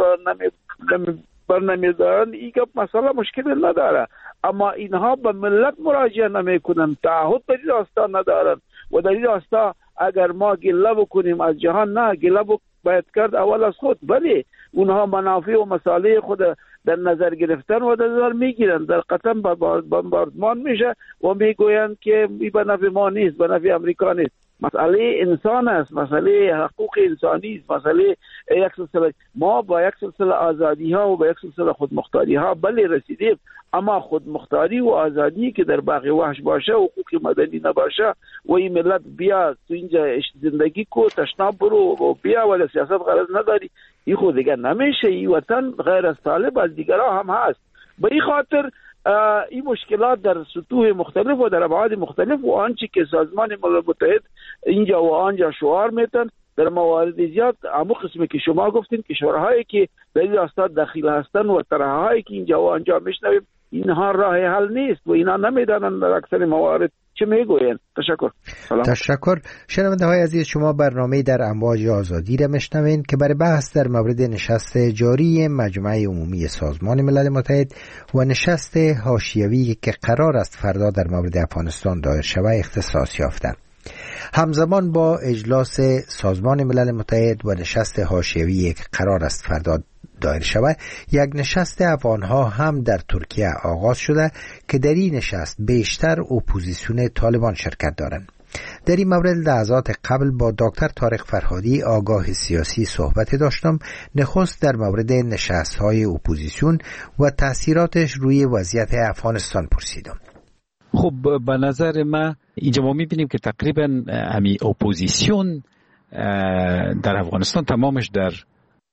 بر نمیدارن، این که مسئله مشکل نداره، اما اینها به ملت مراجعه نمیکنن، تعهد در این راستا ندارن و در این راستا اگر ما گله بکنیم از جهان، نه، گله باید کرد اول از خود. ولی اونها منافع و مصالح خود در نظر گرفتن و در نظر میگیرن، در قطعا بمباردمان میشه و میگویند که به نفع ما نیست، به نفع امریکا نیست. مسئله انسان است، مسئله حقوق انسانی است، مسئله یک سلسله. ما با یک سلسله آزادی ها و با یک سلسله خودمختاری ها بله رسیدیم، اما خودمختاری و آزادی که در باغ وحش باشه، حقوق مدنی نباشه و این ملت بیا تو اینجا زندگی کو، تشناب برو و بیا ولی سیاست غرض نداری، این خود دیگر نمیشه. این وطن غیر از طالب از دیگرها هم هست. به این خاطر این مشکلات در سطوح مختلف و در ابعاد مختلف و آنچه که سازمان ملل متحد اینجا و آنجا شعار میتن در موارد زیاد، همون قسمی که شما گفتین کشورهایی که در این راستا دخیل هستن و طرحهایی که اینجا و آنجا میشنویم، اینها راه حل نیست و اینا نمیدانن در اکثر موارد چه میگوین. تشکر. تشکر. شنونده های عزیز، شما برنامه در امواج آزادی را میشنوین که برای بحث در مورد نشست جاری مجمع عمومی سازمان ملل متحد و نشست حاشیوی که قرار است فردا در مورد افغانستان دایر شود اختصاص یافتند. همزمان با اجلاس سازمان ملل متحد و نشست حاشیوی که قرار است فردا دایر شود، یک نشست افغانها هم در ترکیه آغاز شده که در این نشست بیشتر اپوزیسیون طالبان شرکت دارند. در این مورد لحظات قبل با دکتر طارق فرهادی آگاه سیاسی صحبت داشتم. نخست در مورد نشست‌های اپوزیسیون و تأثیراتش روی وضعیت افغانستان پرسیدم. خب به نظر ما اینجا ما می‌بینیم که تقریبا اپوزیسیون در افغانستان تمامش در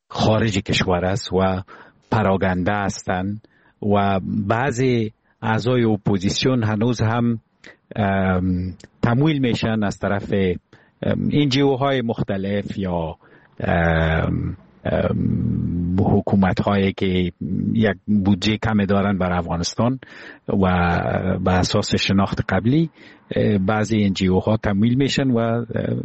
خارج کشور است و پراگنده هستند و بعضی اعضای اپوزیسیون هنوز هم تمویل میشن از طرف NGO های مختلف یا حکومت هایی که یک بودجه کم دارن بر افغانستان و به اساس شناخت قبلی بعضی NGO ها تمویل میشن و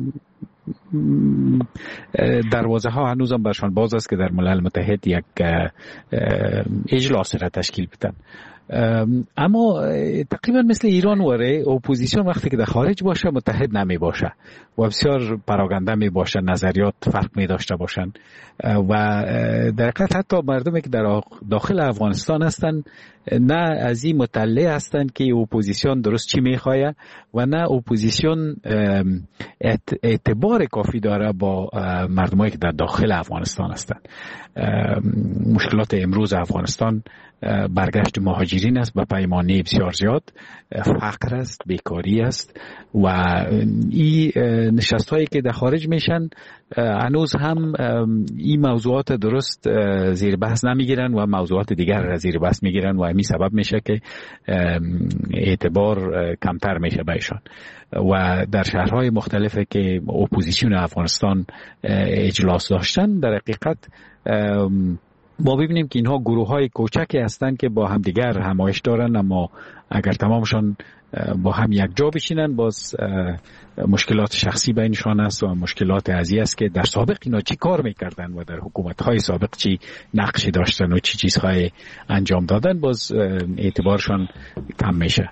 دروازه ها هنوز هم برشان باز است که در ملل متحد یک اجلاس را تشکیل بدن. اما تقریبا مثل ایران وره اپوزیسیون وقتی که در خارج باشه متحد نمی باشه و بسیار پراگنده می باشه، نظریات فرق می داشته باشن و در حقیقت حتی مردمی که در داخل افغانستان هستن نه از این مطلع هستن که اپوزیسیون درست چی می خواهد و نه اپوزیسیون اعتبار کافی داره با مردمایی که در داخل افغانستان هستن. مشکلات امروز افغانستان برگشت مهاجرین است به پیمانه بسیار زیاد، فقر است، بیکاری است و این نشست هایی که در خارج میشن هنوز هم این موضوعات درست زیر بحث نمیگیرن و موضوعات دیگر را زیر بحث میگیرن و همین سبب میشه که اعتبار کمتر میشه بهشان و در شهرهای مختلفی که اپوزیسیون افغانستان اجلاس داشتن در حقیقت ما ببینیم که اینها گروه های کوچکی هستند که با هم دیگر همایش دارن، اما اگر تمامشان با هم یک جا بشینن باز مشکلات شخصی بینشان است و مشکلات ازی است که در سابق اینا چی کار میکردن و در حکومت های سابق چی نقشی داشتن و چی چیزهای انجام دادن باز اعتبارشان کم میشه.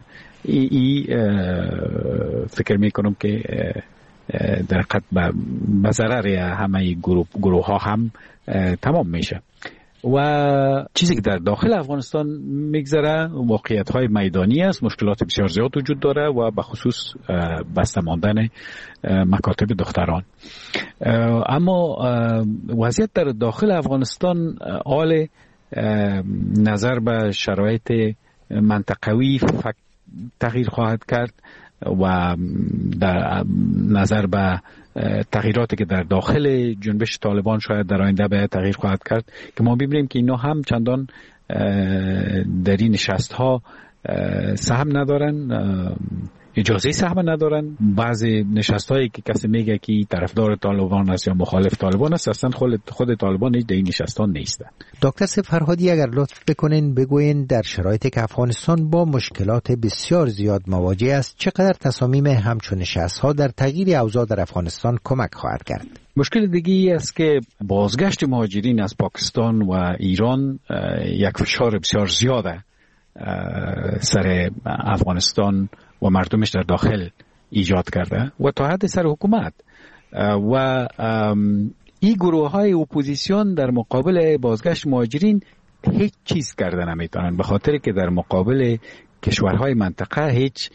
فکر میکنم که در حقیقت به ضرر همه گروه ها هم تمام میشه. و چیزی که در داخل افغانستان میگذره واقعیت های میدانی است، مشکلات بسیار زیاد وجود داره و به خصوص بسته ماندن مکاتب دختران. اما وضعیت در داخل افغانستان حال نظر به شرایط منطقوی تغییر خواهد کرد و در نظر به تغییراتی که در داخل جنبش طالبان شاید در آینده به تغییر خواهد کرد که ما ببینیم که اینا هم چندان در این نشست ها سهم ندارن، اجازه سهم ندارن. بعضی نشست هایی که کسی میگه که طرفدار طالبان است یا مخالف طالبان است اصلا خود طالبان در این نشست ها نیستن. دکتر سیف فرهادی اگر لطف بکنین بگوین در شرایطی که افغانستان با مشکلات بسیار زیاد مواجه است چقدر تصامیم همچون نشست ها در تغییر اوضاع در افغانستان کمک خواهد کرد؟ مشکل دیگه است که بازگشت مهاجرین از پاکستان و ایران یک فشار بسیار زیاده سر افغانستان و مردمش در داخل ایجاد کرده و تا حد سر حکومت و این گروه های اپوزیسیون در مقابل بازگشت مهاجرین هیچ چیز کرده نمیتونن، به خاطر که در مقابل کشورهای منطقه هیچ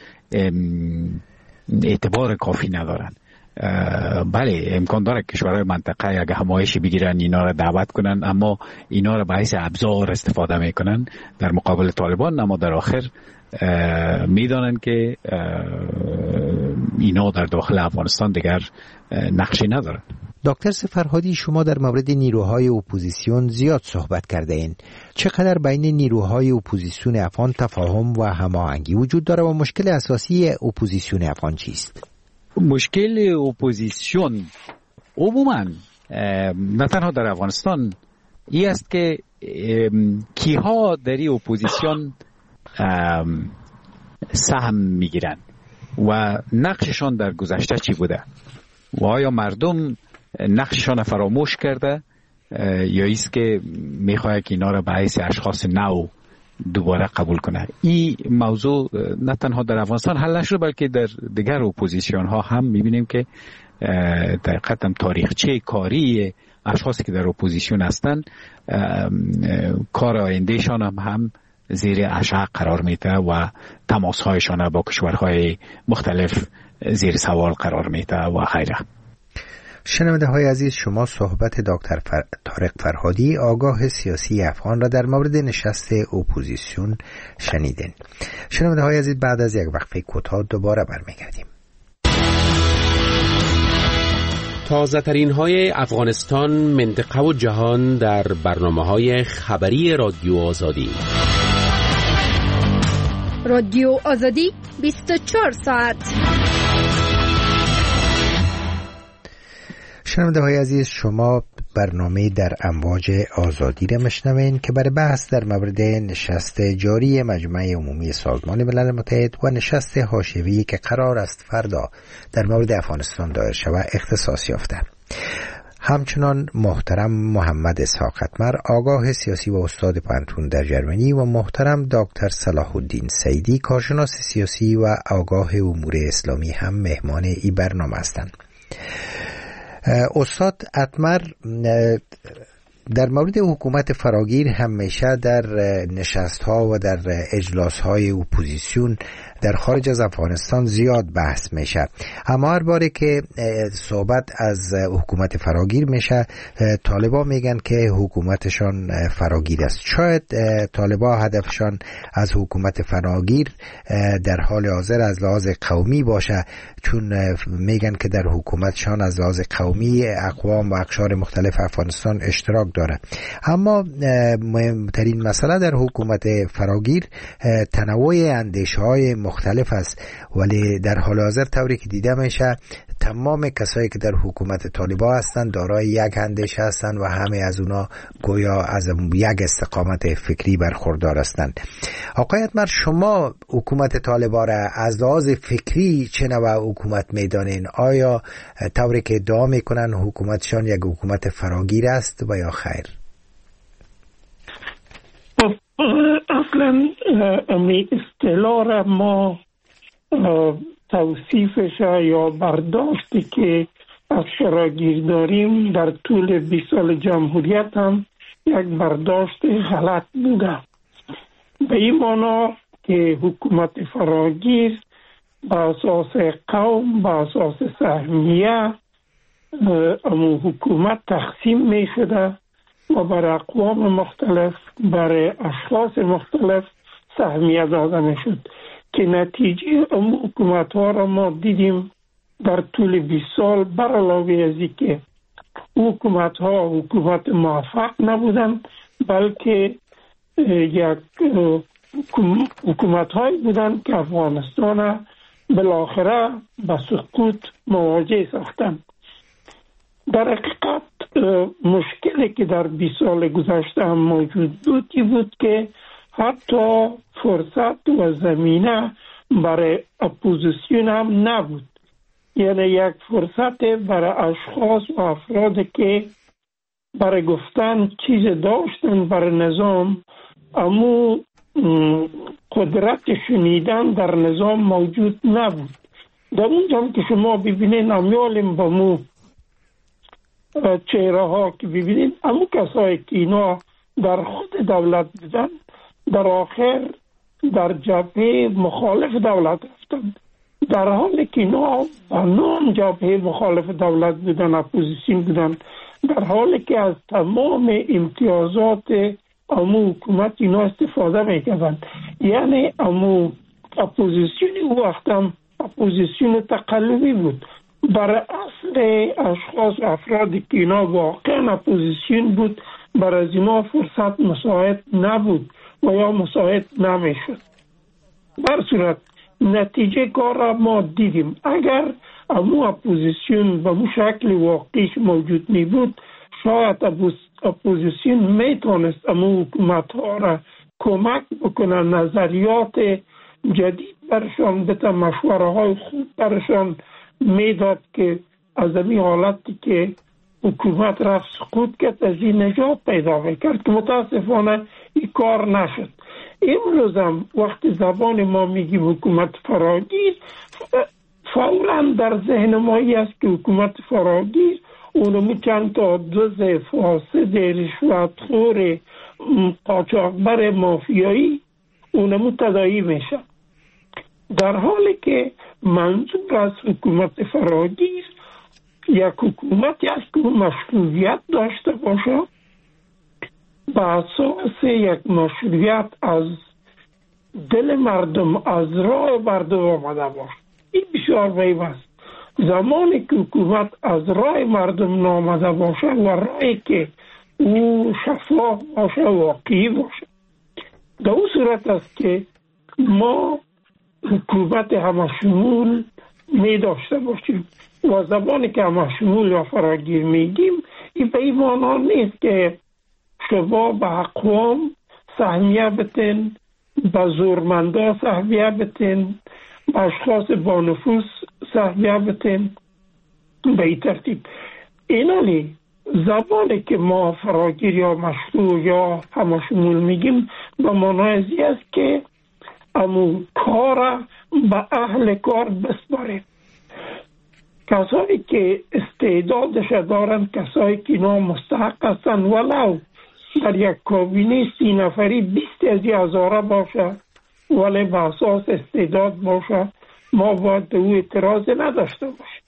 اعتبار کافی ندارن. بله امکان داره کشورهای منطقه اگه همایشی بگیرن اینا را دعوت کنن، اما اینا را به حیث ابزار استفاده میکنن در مقابل طالبان، اما در آخر میدانن که اینا در داخل افغانستان دیگر نقشی ندارن. دکتر سیف فرهادی شما در مورد نیروهای اپوزیسیون زیاد صحبت کرده این. چقدر بین نیروهای اپوزیسیون افغان تفاهم و هماهنگی وجود داره و مشکل اساسی اپوزیسیون افغان چیست؟ مشکل اپوزیسیون عموما نه تنها در افغانستان این است که کیها در این اپوزیسیون سهم میگیرن و نقششان در گذشته چی بوده و آیا مردم نقششان فراموش کرده یا ایست که میخواد که اینا را به حیث اشخاص نو دوباره قبول کنه. این موضوع نه تنها در افغانستان حل نشده بلکه در دیگر اپوزیسیون ها هم میبینیم که در قدم تاریخچه کاری اشخاصی که در اپوزیسیون هستن کار آیندهشان هم زیر اشعه قرار میده و تماسهایشان با کشورهای مختلف زیر سوال قرار میده و غیره. شنونده های عزیز شما صحبت دکتر طارق فرهادی آگاه سیاسی افغان را در مورد نشست اپوزیسیون شنیدین. شنونده های عزیز بعد از یک وقفه کوتاه دوباره برمیگردیم. تازه ترین های افغانستان، منطقه و جهان در برنامه‌های خبری رادیو آزادی. رادیو آزادی 24 ساعت. شنونده های عزیز، شما برنامه در امواج آزادی را میشنوین که برای بحث در مورد نشست جاری مجمع عمومی سازمان ملل متحد و نشست حاشیه‌ای که قرار است فردا در مورد افغانستان دایر شود اختصاص یافته. همچنان محترم محمد اسحاق اتمر، آگاه سیاسی و استاد پانتون در جرمنی، و محترم دکتر صلاح الدین سیدی، کارشناس سیاسی و آگاه امور اسلامی هم مهمان این برنامه هستند. استاد اتمر، در مورد حکومت فراگیر همیشه در نشست‌ها و در اجلاس‌های اپوزیسیون در خارج از افغانستان زیاد بحث میشه، اما هر باره که صحبت از حکومت فراگیر میشه طالبا میگن که حکومتشان فراگیر است. شاید طالبا هدفشان از حکومت فراگیر در حال حاضر از لحاظ قومی باشه، چون میگن که در حکومتشان از لحاظ قومی اقوام و اقشار مختلف افغانستان اشتراک داره. اما مهمترین مسئله در حکومت فراگیر تنوع اندیشه‌های مختلف است، ولی در حال حاضر طوری که دیده میشه تمام کسایی که در حکومت طالبان هستند دارای یک اندیشه هستند و همه از اونا گویا از یک استقامت فکری برخوردار هستند. آقای اتمر، شما حکومت طالبان را از لحاظ فکری چه نوع حکومت میدانین؟ آیا طوری که ادعا میکنن حکومتشان یک حکومت فراگیر است و یا خیر؟ اصلا امی اصطلاح را ما توصیفش یا برداشتی که از فراگیر داریم در طول 20 سال جمهوریت هم یک برداشت غلط بوده، به این معنا که حکومت فراگیر با اساس قوم، با اساس سهمیه امو حکومت تقسیم می شده و برای اقوام مختلف، برای اشخاص مختلف سهمیه داده می شد که نتیجه امو حکومت ها را ما دیدیم در طول 20 سال. بر علاوه از اینکه حکومت ها حکومت موفق نبودن، بلکه یک حکومت هایی بودن که افغانستان بالاخره به سقوط مواجه ساختن. در حقیقت مشکلی که در 20 سال گذشته هم موجود بود این بود که حتی فرصت و زمینه برای اپوزیسیون هم نبود، یعنی یک فرصت برای اشخاص و افراد که برای گفتن چیز داشتن برای نظام، اما قدرت شنیدن در نظام موجود نبود. در اونجا که شما ببینین امیالیم با مو چهره ها که ببینین، اما کسایی که اینا در خود دولت بودن در آخر در جبهه مخالف دولت رفتن، در حالی که اینا با نام جبهه مخالف دولت بودن، اپوزیسیون بودن، در حالی که از تمام امتیازات امو حکومت اینا استفاده میکردن. یعنی امو اپوزیسیون او وقت هم اپوزیسیون تقلبی بود. برای اصل اشخاص و افرادی که اینا واقعا اپوزیسیون بود برای از اینا فرصت مساعد نبود و یا مساعد نمیشد. بر صورت نتیجه کار را ما دیدیم. اگر امو اپوزیسیون به مو شکل واقعیش موجود می بود، شاید اپوزیسیون میتونست امو حکومت ها را کمک بکنن، نظریات جدید برشان بده، مشوره های خوب برشان میداد که از این حالتی که حکومت رفت سقوط کرد از این نجات پیدا میکرد، که متاسفانه این کار نشد. امروز هم وقتی زبان ما میگیم حکومت فراگیر، فوراً در ذهن ما است که حکومت فراگیر اونمو چند تا دوز فاسد رشوتخور قاچاقبر مافیایی اونمو تداعی میشه، در حالی که منظور از حکومت فراگیر یک حکومتی است که مشروعیت داشته باشه، به اساس یک مشروعیت از دل مردم، از راه مردم آمده باشه. این بسیار مهم است. زمانی که حکومت از رای مردم نامده باشه و رای که او شفاف باشه واقعی باشه، در اون صورت است که ما حکومت همشمول می داشته باشیم. و زمانی که همشمول یا فراگیر میگیم این به این معنا نیست که شما به اقوام سهمیه بتین، به زورمندا سهمیه بتین، به اشخاص با نفوذ سهمیه بتین. به این ترتیب اینانی زبانی که ما فراگیر یا مشروع یا همشمول میگیم به معنای ازی است که امو کار به اهل کار بسپاریم. کسایی که استعدادش دارند، کسایی که اینا مستحق هستند، ولو در یک کابینه 30 نفری 20 از هزاره باشه ولی به اساس استعداد باشه، ما باید او اعتراض نداشته باشیم.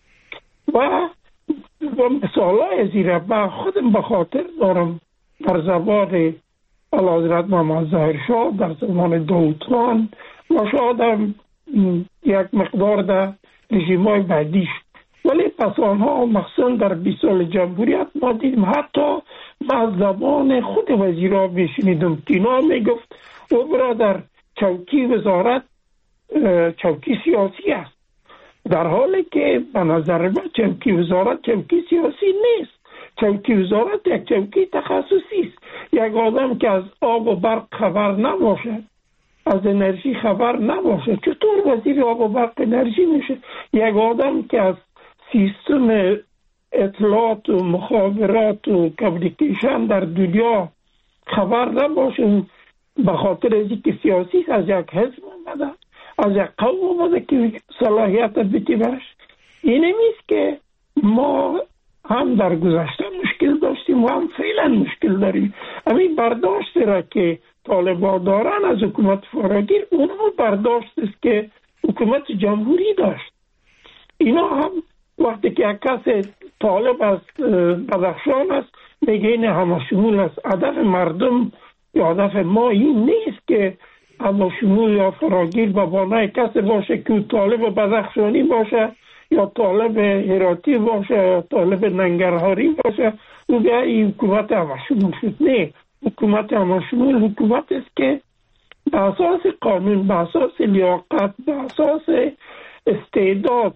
و مثال های زیره با خودم به خاطر دارم در زبان اعلیحضرت محمد ظاهر شاه، در زمان داود خان و شاید یک مقدار در رژیم های بعدیش، ولی پس آنها مخصوصا در 20 سال جمهوریت ما دیدیم حتی از زبان خود وزیرها بشنیدم که اینا میگفت او برادر چوکی وزارت چوکی سیاسی است، در حالی که به نظر من چوکی وزارت چوکی سیاسی نیست. چوکی وزارت یک چوکی تخصصی است. یک آدم که از آب و برق خبر نباشه، از انرژی خبر نباشه، چطور وزیر آب و برق انرژی میشه؟ یک آدم که از سیستم اطلاعات و مخابرات و کمیونیکیشن در دنیا خبر نباشه، به خاطر از اینکه سیاسی از یک حزب اومده، از یک قوم اومده که صلاحیت بده برش. این نیست که ما هم در گذشته مشکل داشتیم و هم فعلا مشکل داریم. همین برداشت را که طالبان دارن از حکومت فراگیر، اونم برداشت است که حکومت جمهوری داشت. اینا هم وقتی که یک کس طالب از بدخشان است میگه این همشمول است. هدف مردم یا هدف ما این نیست که همشمول یا فراگیر به بانای کسی باشه که طالب بدخشانی باشه یا طالب هراتی باشه یا طالب ننگرهاری باشه و بیا این حکومت همشمول شد. نه، حکومت همشمول حکومت است که به اساس قانون، به اساس لیاقت، به اساس استعداد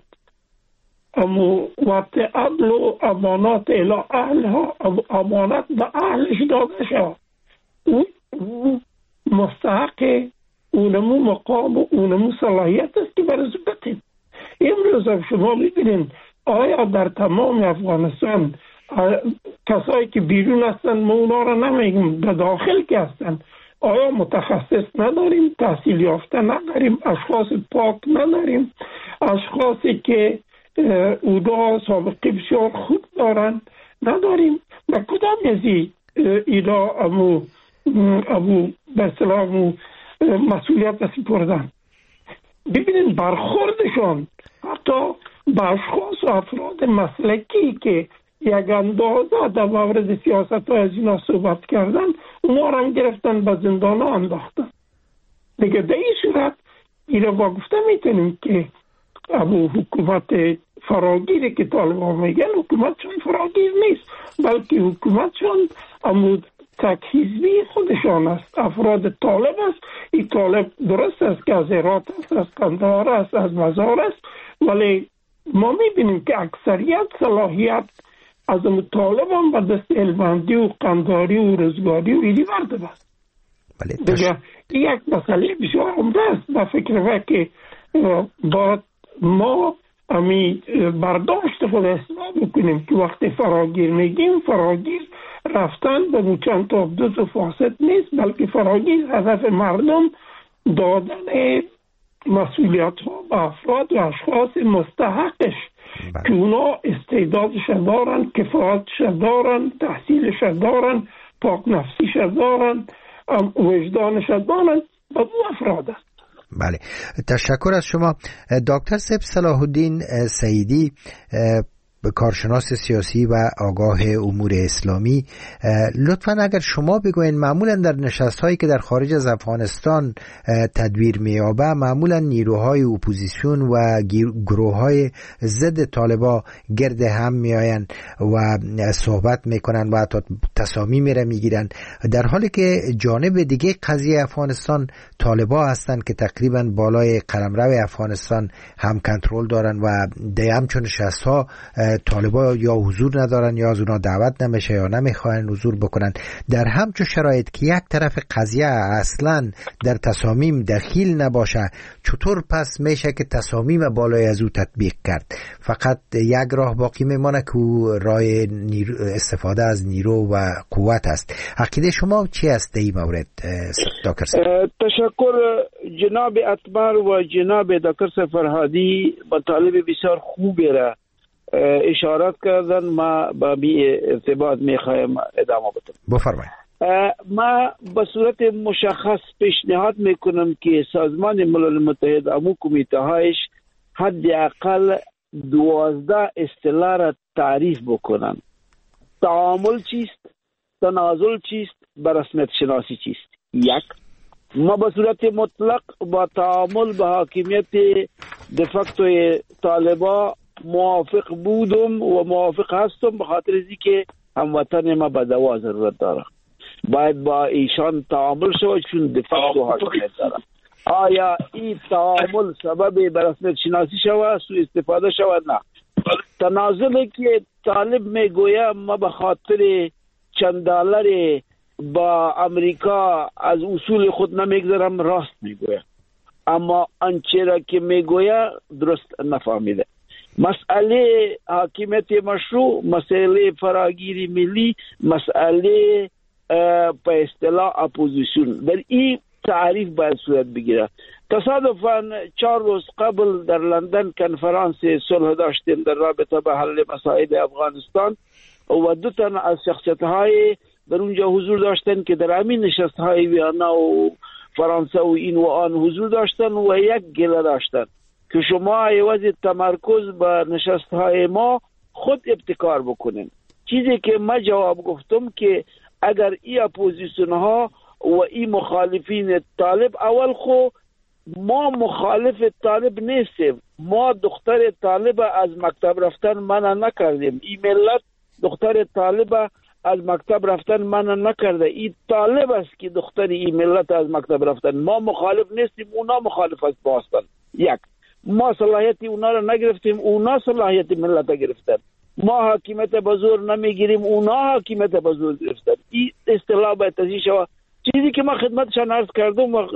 وقت عدل و امانات الی اهلها، امانت به اهلش داده شد. او مستحق اونمو مقام و اونمو صلاحیت است که برز بتیم. امروز شما میبینید آیا در تمام افغانستان کسایی که بیرون هستن، ما اونا را نمیگم، در داخل که هستن، آیا متخصص نداریم، تحصیل یافته نداریم، اشخاص پاک نداریم، اشخاصی که اونا سابقه بسیار خوب دارن نداریم؟ و کدام ازی اینا امو به اصطلاح مسئولیت سپردن؟ ببینید برخوردشان حتی به اشخاص و افراد مسلکی که یک اندازه در مورد سیاست ها از اینا صحبت کردن، اونا را هم گرفتن به زندان ها انداختن. دیگه در این صورت اینا با گفته میتونیم که ابو حکومت فراگیری که طالبان میگن حکومتشون فراگیر نیست، بلکه حکومتشون امود تک حزبی خودشان است. افراد طالب است. این طالب درست است که از هرات است، از قندهار است، از مزار است، ولی ما میبینیم که اکثریت صلاحیت از طالب هم به دست علماندی و قندهاری و رزگاری و ایدی برده است. دیگه یک مسئله بسیار عمده است. به فکر که باید ما امی برداشت خود اصلاح بکنیم که وقتی فراگیر میگیم، فراگیر رفتن به چند تا عبدوز و فاسد نیست، بلکه فراگیر هدف مردم دادن مسئولیت ها به افراد و اشخاص مستحقش که اونا استعدادش دارن، کفایتش دارن، تحصیلش دارن، پاک نفسیش دارن، وجدانش دارن، به دو افراد است. بله، تشکر از شما. دکتر صاحب صلاح الدین سعیدی، کارشناس سیاسی و آگاه امور اسلامی، لطفاً اگر شما بگوین معمولاً در نشست‌هایی که در خارج از افغانستان تدبیر می‌یابد، معمولاً نیروهای اپوزیسیون و گروه‌های ضد طالبان گرد هم میآیند و صحبت میکنن و حتی تصامیم میگیرن، در حالی که جانب دیگه قضیه افغانستان طالبان هستند که تقریبا بالای قلمرو افغانستان هم کنترل دارن و همچون نشست‌ها طالبان یا حضور ندارن یا از اونا دعوت نمیشه یا نمیخواین حضور بکنن. در همچون شرایط که یک طرف قضیه اصلا در تصامیم دخیل نباشه، چطور پس میشه که تصامیم بالای از او تطبیق کرد؟ فقط یک راه باقی میمانه که راه استفاده از نیرو و قوت است. عقیده شما چی است در این مورد دکتر صاحب؟ تشکر جناب اتمر و جناب دکتر فرهادی با طالب بسیار خوبی را اشارات کردن. ما با بی ارتباط میخوایم ادامه بدم. بفرمایید. ما به صورت مشخص پیشنهاد میکنم که سازمان ملل متحد امو کمیته هایش حداقل 12 اصطلاح را تعریف بکنن. تعامل چیست؟ تنازل چیست؟ به رسمیت شناسی چیست؟ یک، ما به صورت مطلق با تعامل به حاکمیت دفکتو طالبا موافق بودم و موافق هستم، به خاطر از اینکه هموطن ما به دوا ضرورت داره. باید با ایشان تعامل شود چون دفکتو حاکمیت داره. آیا این تعامل سبب به رسمیت شناسی شود، سوء استفاده شود؟ نه. تنازلی که طالب میگوید ما به خاطر چند دلار با امریکا از اصول خود نمیگذارم، راست میگوید، اما آنچه را که میگوید درست نفهمیده. مسئله حاکمیت مشروع، مسئله فراگیری ملی، مسئله به اصطلاح اپوزیسیون، در این تعریف باید صورت بگیره. تصادفاً 4 روز قبل در لندن کنفرانس صلح داشتیم در رابطه به حل مسائل افغانستان و 2 تن از شخصیت‌های در اونجا حضور داشتن که در همین نشست‌های ویانا و فرانسه و این و آن حضور داشتن و یک گله داشتن که شما عوض تمرکز بر نشست‌های ما خود ابتکار بکنین. چیزی که ما جواب گفتم که اگر این اپوزیسیون ها و این مخالفین طالب، اول خو ما مخالف طالب نیستیم، ما دختر طالب از مکتب رفتن منع نکردیم، این ملت دختر طالب از مکتب رفتن منع نکرده، این طالب است که دختر این ملت از مکتب رفتن. ما مخالف نیستیم، اونا مخالف است باستن. یک، ما صلاحیت اونا را نگرفتیم، اونا صلاحیت ملت را گرفتن. ما حاکمیت به زور نمیگیریم، اونا حاکمیت به زور گرفتن. این اصطلاح باید تشریح شود. چیزی که ما خدمتشان عرض کردم و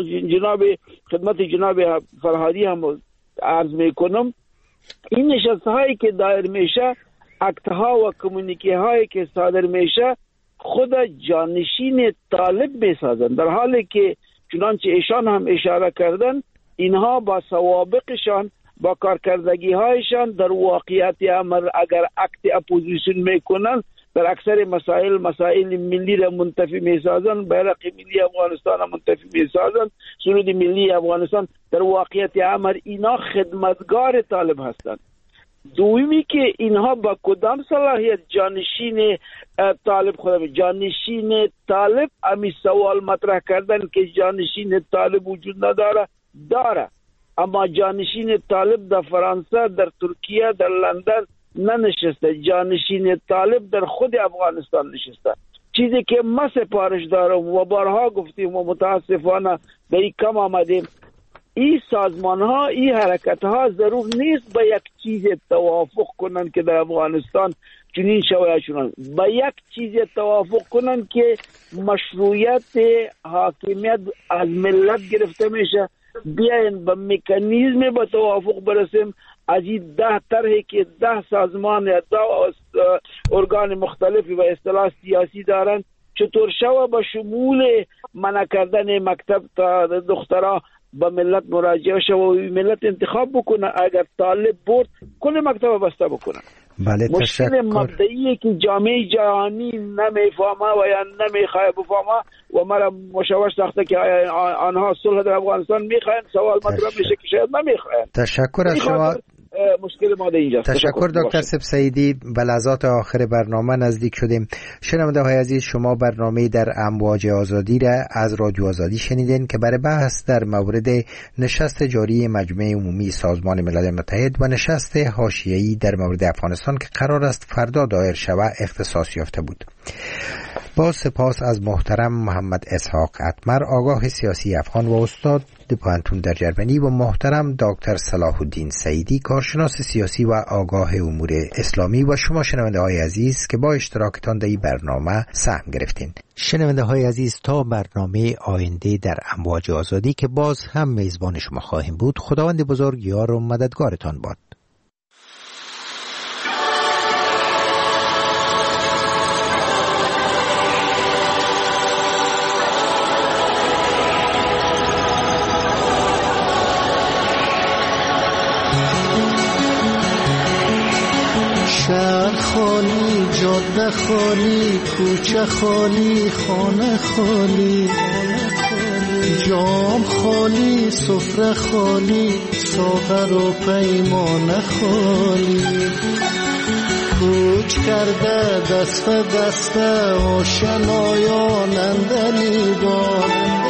خدمت جناب فرهادی هم عرض میکنم، این نشست هایی که دایر میشه، اکت ها و کمونیکه هایی که صادر میشه، خود جانشین طالب میسازن، در حالی که چنانچه ایشان هم اشاره کردن اینها با سوابقشان، با کارکردگی هایشان در واقعیت امر اگر اکت اپوزیسیون میکنن در اکثر مسائل ملی را منتفی میسازن، بیرق ملی افغانستان را منتفی میسازن، سرود ملی افغانستان، در واقعیت امر اینا خدمتگار طالب هستند. دومی که اینها با کدام صلاحیت جانشین طالب جانشین طالب امی سوال مطرح کردن که جانشین طالب وجود نداره، داره، اما جانشین طالب در فرانسه، در ترکیه، در لندن ننشسته، جانشین طالب در خود افغانستان نشسته. چیزی که ما سپارش دارم و بارها گفتیم و متاسفانه به این کم آمدیم، این سازمان ها، این حرکت ها ضرور نیست به یک چیز توافق کنن که در افغانستان چنین شوه چنان، به یک چیز توافق کنن که مشروعیت حاکمیت از ملت گرفته میشه. بیاین به مکانیزم به توافق برسیم. از این 10 طرحی که 10 سازمان یا 10 ارگان مختلفی و اصطلاح سیاسی دارن، چطور شوه به شمول منع کردن مکتب تا دخترها به ملت مراجعه شوه و ملت انتخاب بکنه. اگر طالب برد کل مکتب بسته بکنه. بله، مشکل مبدئیه که جامعه جهانی نمیفهمه و یا نمیخواه بفهمه و مرا مشوش ساخته که آنها صلح در افغانستان میخواین. سوال مطرح میشه که شاید نمیخواین. تشکر از شما مشکل ما در اینجاست. تشکر دکتر سیدی. به لحظات آخر برنامه نزدیک شدیم. شنونده های عزیز، شما برنامه در امواج آزادی را از رادیو آزادی شنیدین که برای بحث در مورد نشست جاری مجمع عمومی سازمان ملل متحد و نشست حاشیه‌ای در مورد افغانستان که قرار است فردا دایر شود اختصاص یافته بود. با سپاس از محترم محمد اسحاق اتمر، آگاه سیاسی افغان و استاد پوهنتون در جرمنی، و محترم دکتر صلاح الدین سعیدی، کارشناس سیاسی و آگاه امور اسلامی، و شما شنونده های عزیز که با اشتراکتان در این برنامه سهم گرفتین. شنونده های عزیز، تا برنامه آینده در امواج آزادی که باز هم میزبان شما خواهیم بود، خداوند بزرگ یار و مددگارتان باد. شهر خالی، جاده خالی، کوچه خالی، خانه خالی، جام خالی، سفره خالی، ساغر و پیمانه خالی. کوچ کرده دست به دست آشنایان اندلی با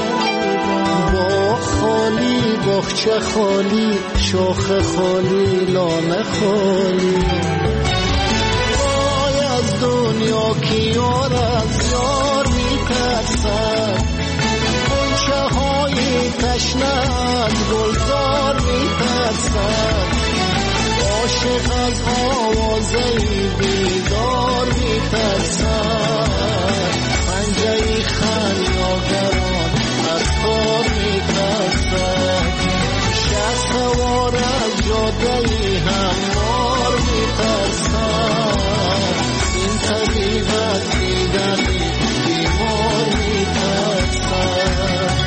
خالی، باغچه خالی، شاخ خالی، لانه خالی. دنیا کی یار از یار می‌ترسد، غنچه های تشنه از گلزار می‌ترسد، عاشق از آوازه بیدار می‌ترسد، پنجه خمیازگران از کار می‌ترسد، شهر سوار از جاده هموار می‌ترسد، طبیب از دیدن بیمار می‌ترسد.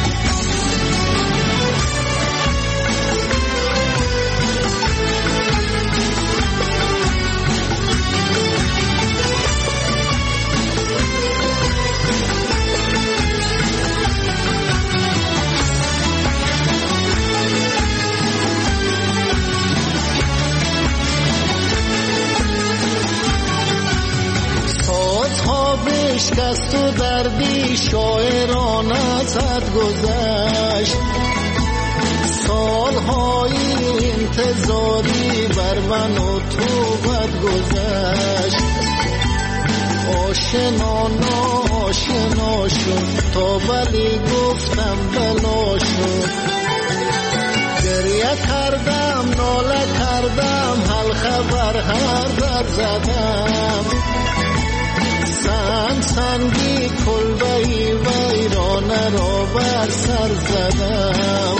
بشکست و دردی شاعران ازت گذشت، سالهای انتظاری بر من و تو بد گذشت، آشنا ناآشنا شد تا ولی گفتم بلا شد، گریه کردم ناله کردم حل خبر هر در زدم، سنگی کلبهی ویرانه را بر سر زدم،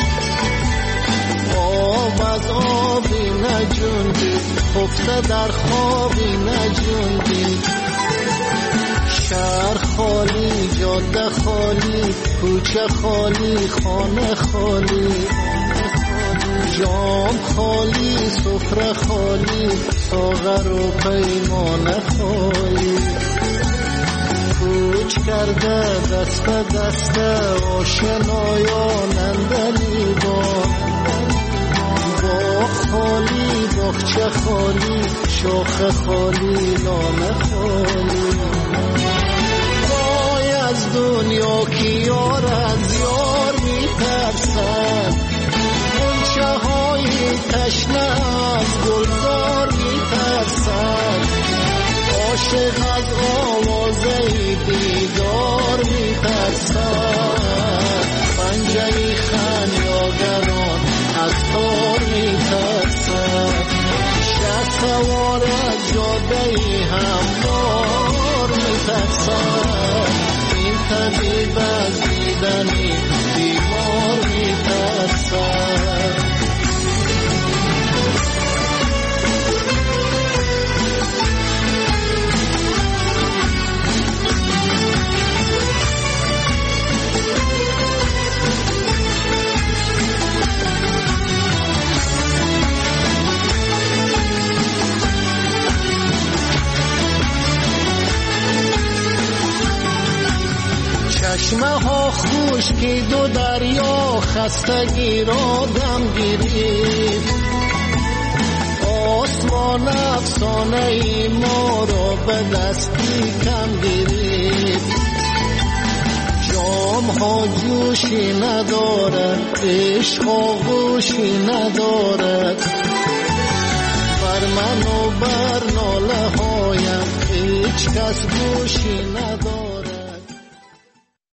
آب از آبی نجوندی خفته در خوابی نجوندی، شهر خالی، جاده خالی، کوچه خالی، خانه خالی، جام خالی، سفره خالی، ساغر و پیمانه خالی. کوچ کرده دست به دست آشنایان اندلی با خالی، باغچه خالی، شاخ خالی، لانه خالی. وای از دنیا کی یار از یار می‌ترسد، غنچه های تشنه از گلزار می‌ترسد، عاشق از آوازه بیدار می‌ترسد، پنجه خمیازگران از تار می‌ترسد، شهر سوار از جاده هموار می‌ترسد، این طبیب از دیدن بیمار می‌ترسد. چشمه ها خشکی دو دریا خستگی را دم گیرید، آسمان افسانه ای ما رو به دستی کم گرفت، جام ها جوشی ندارد، عشق آغوشی ندارد، بر من و بر ناله هایم هیچ کس گوشی ندارد.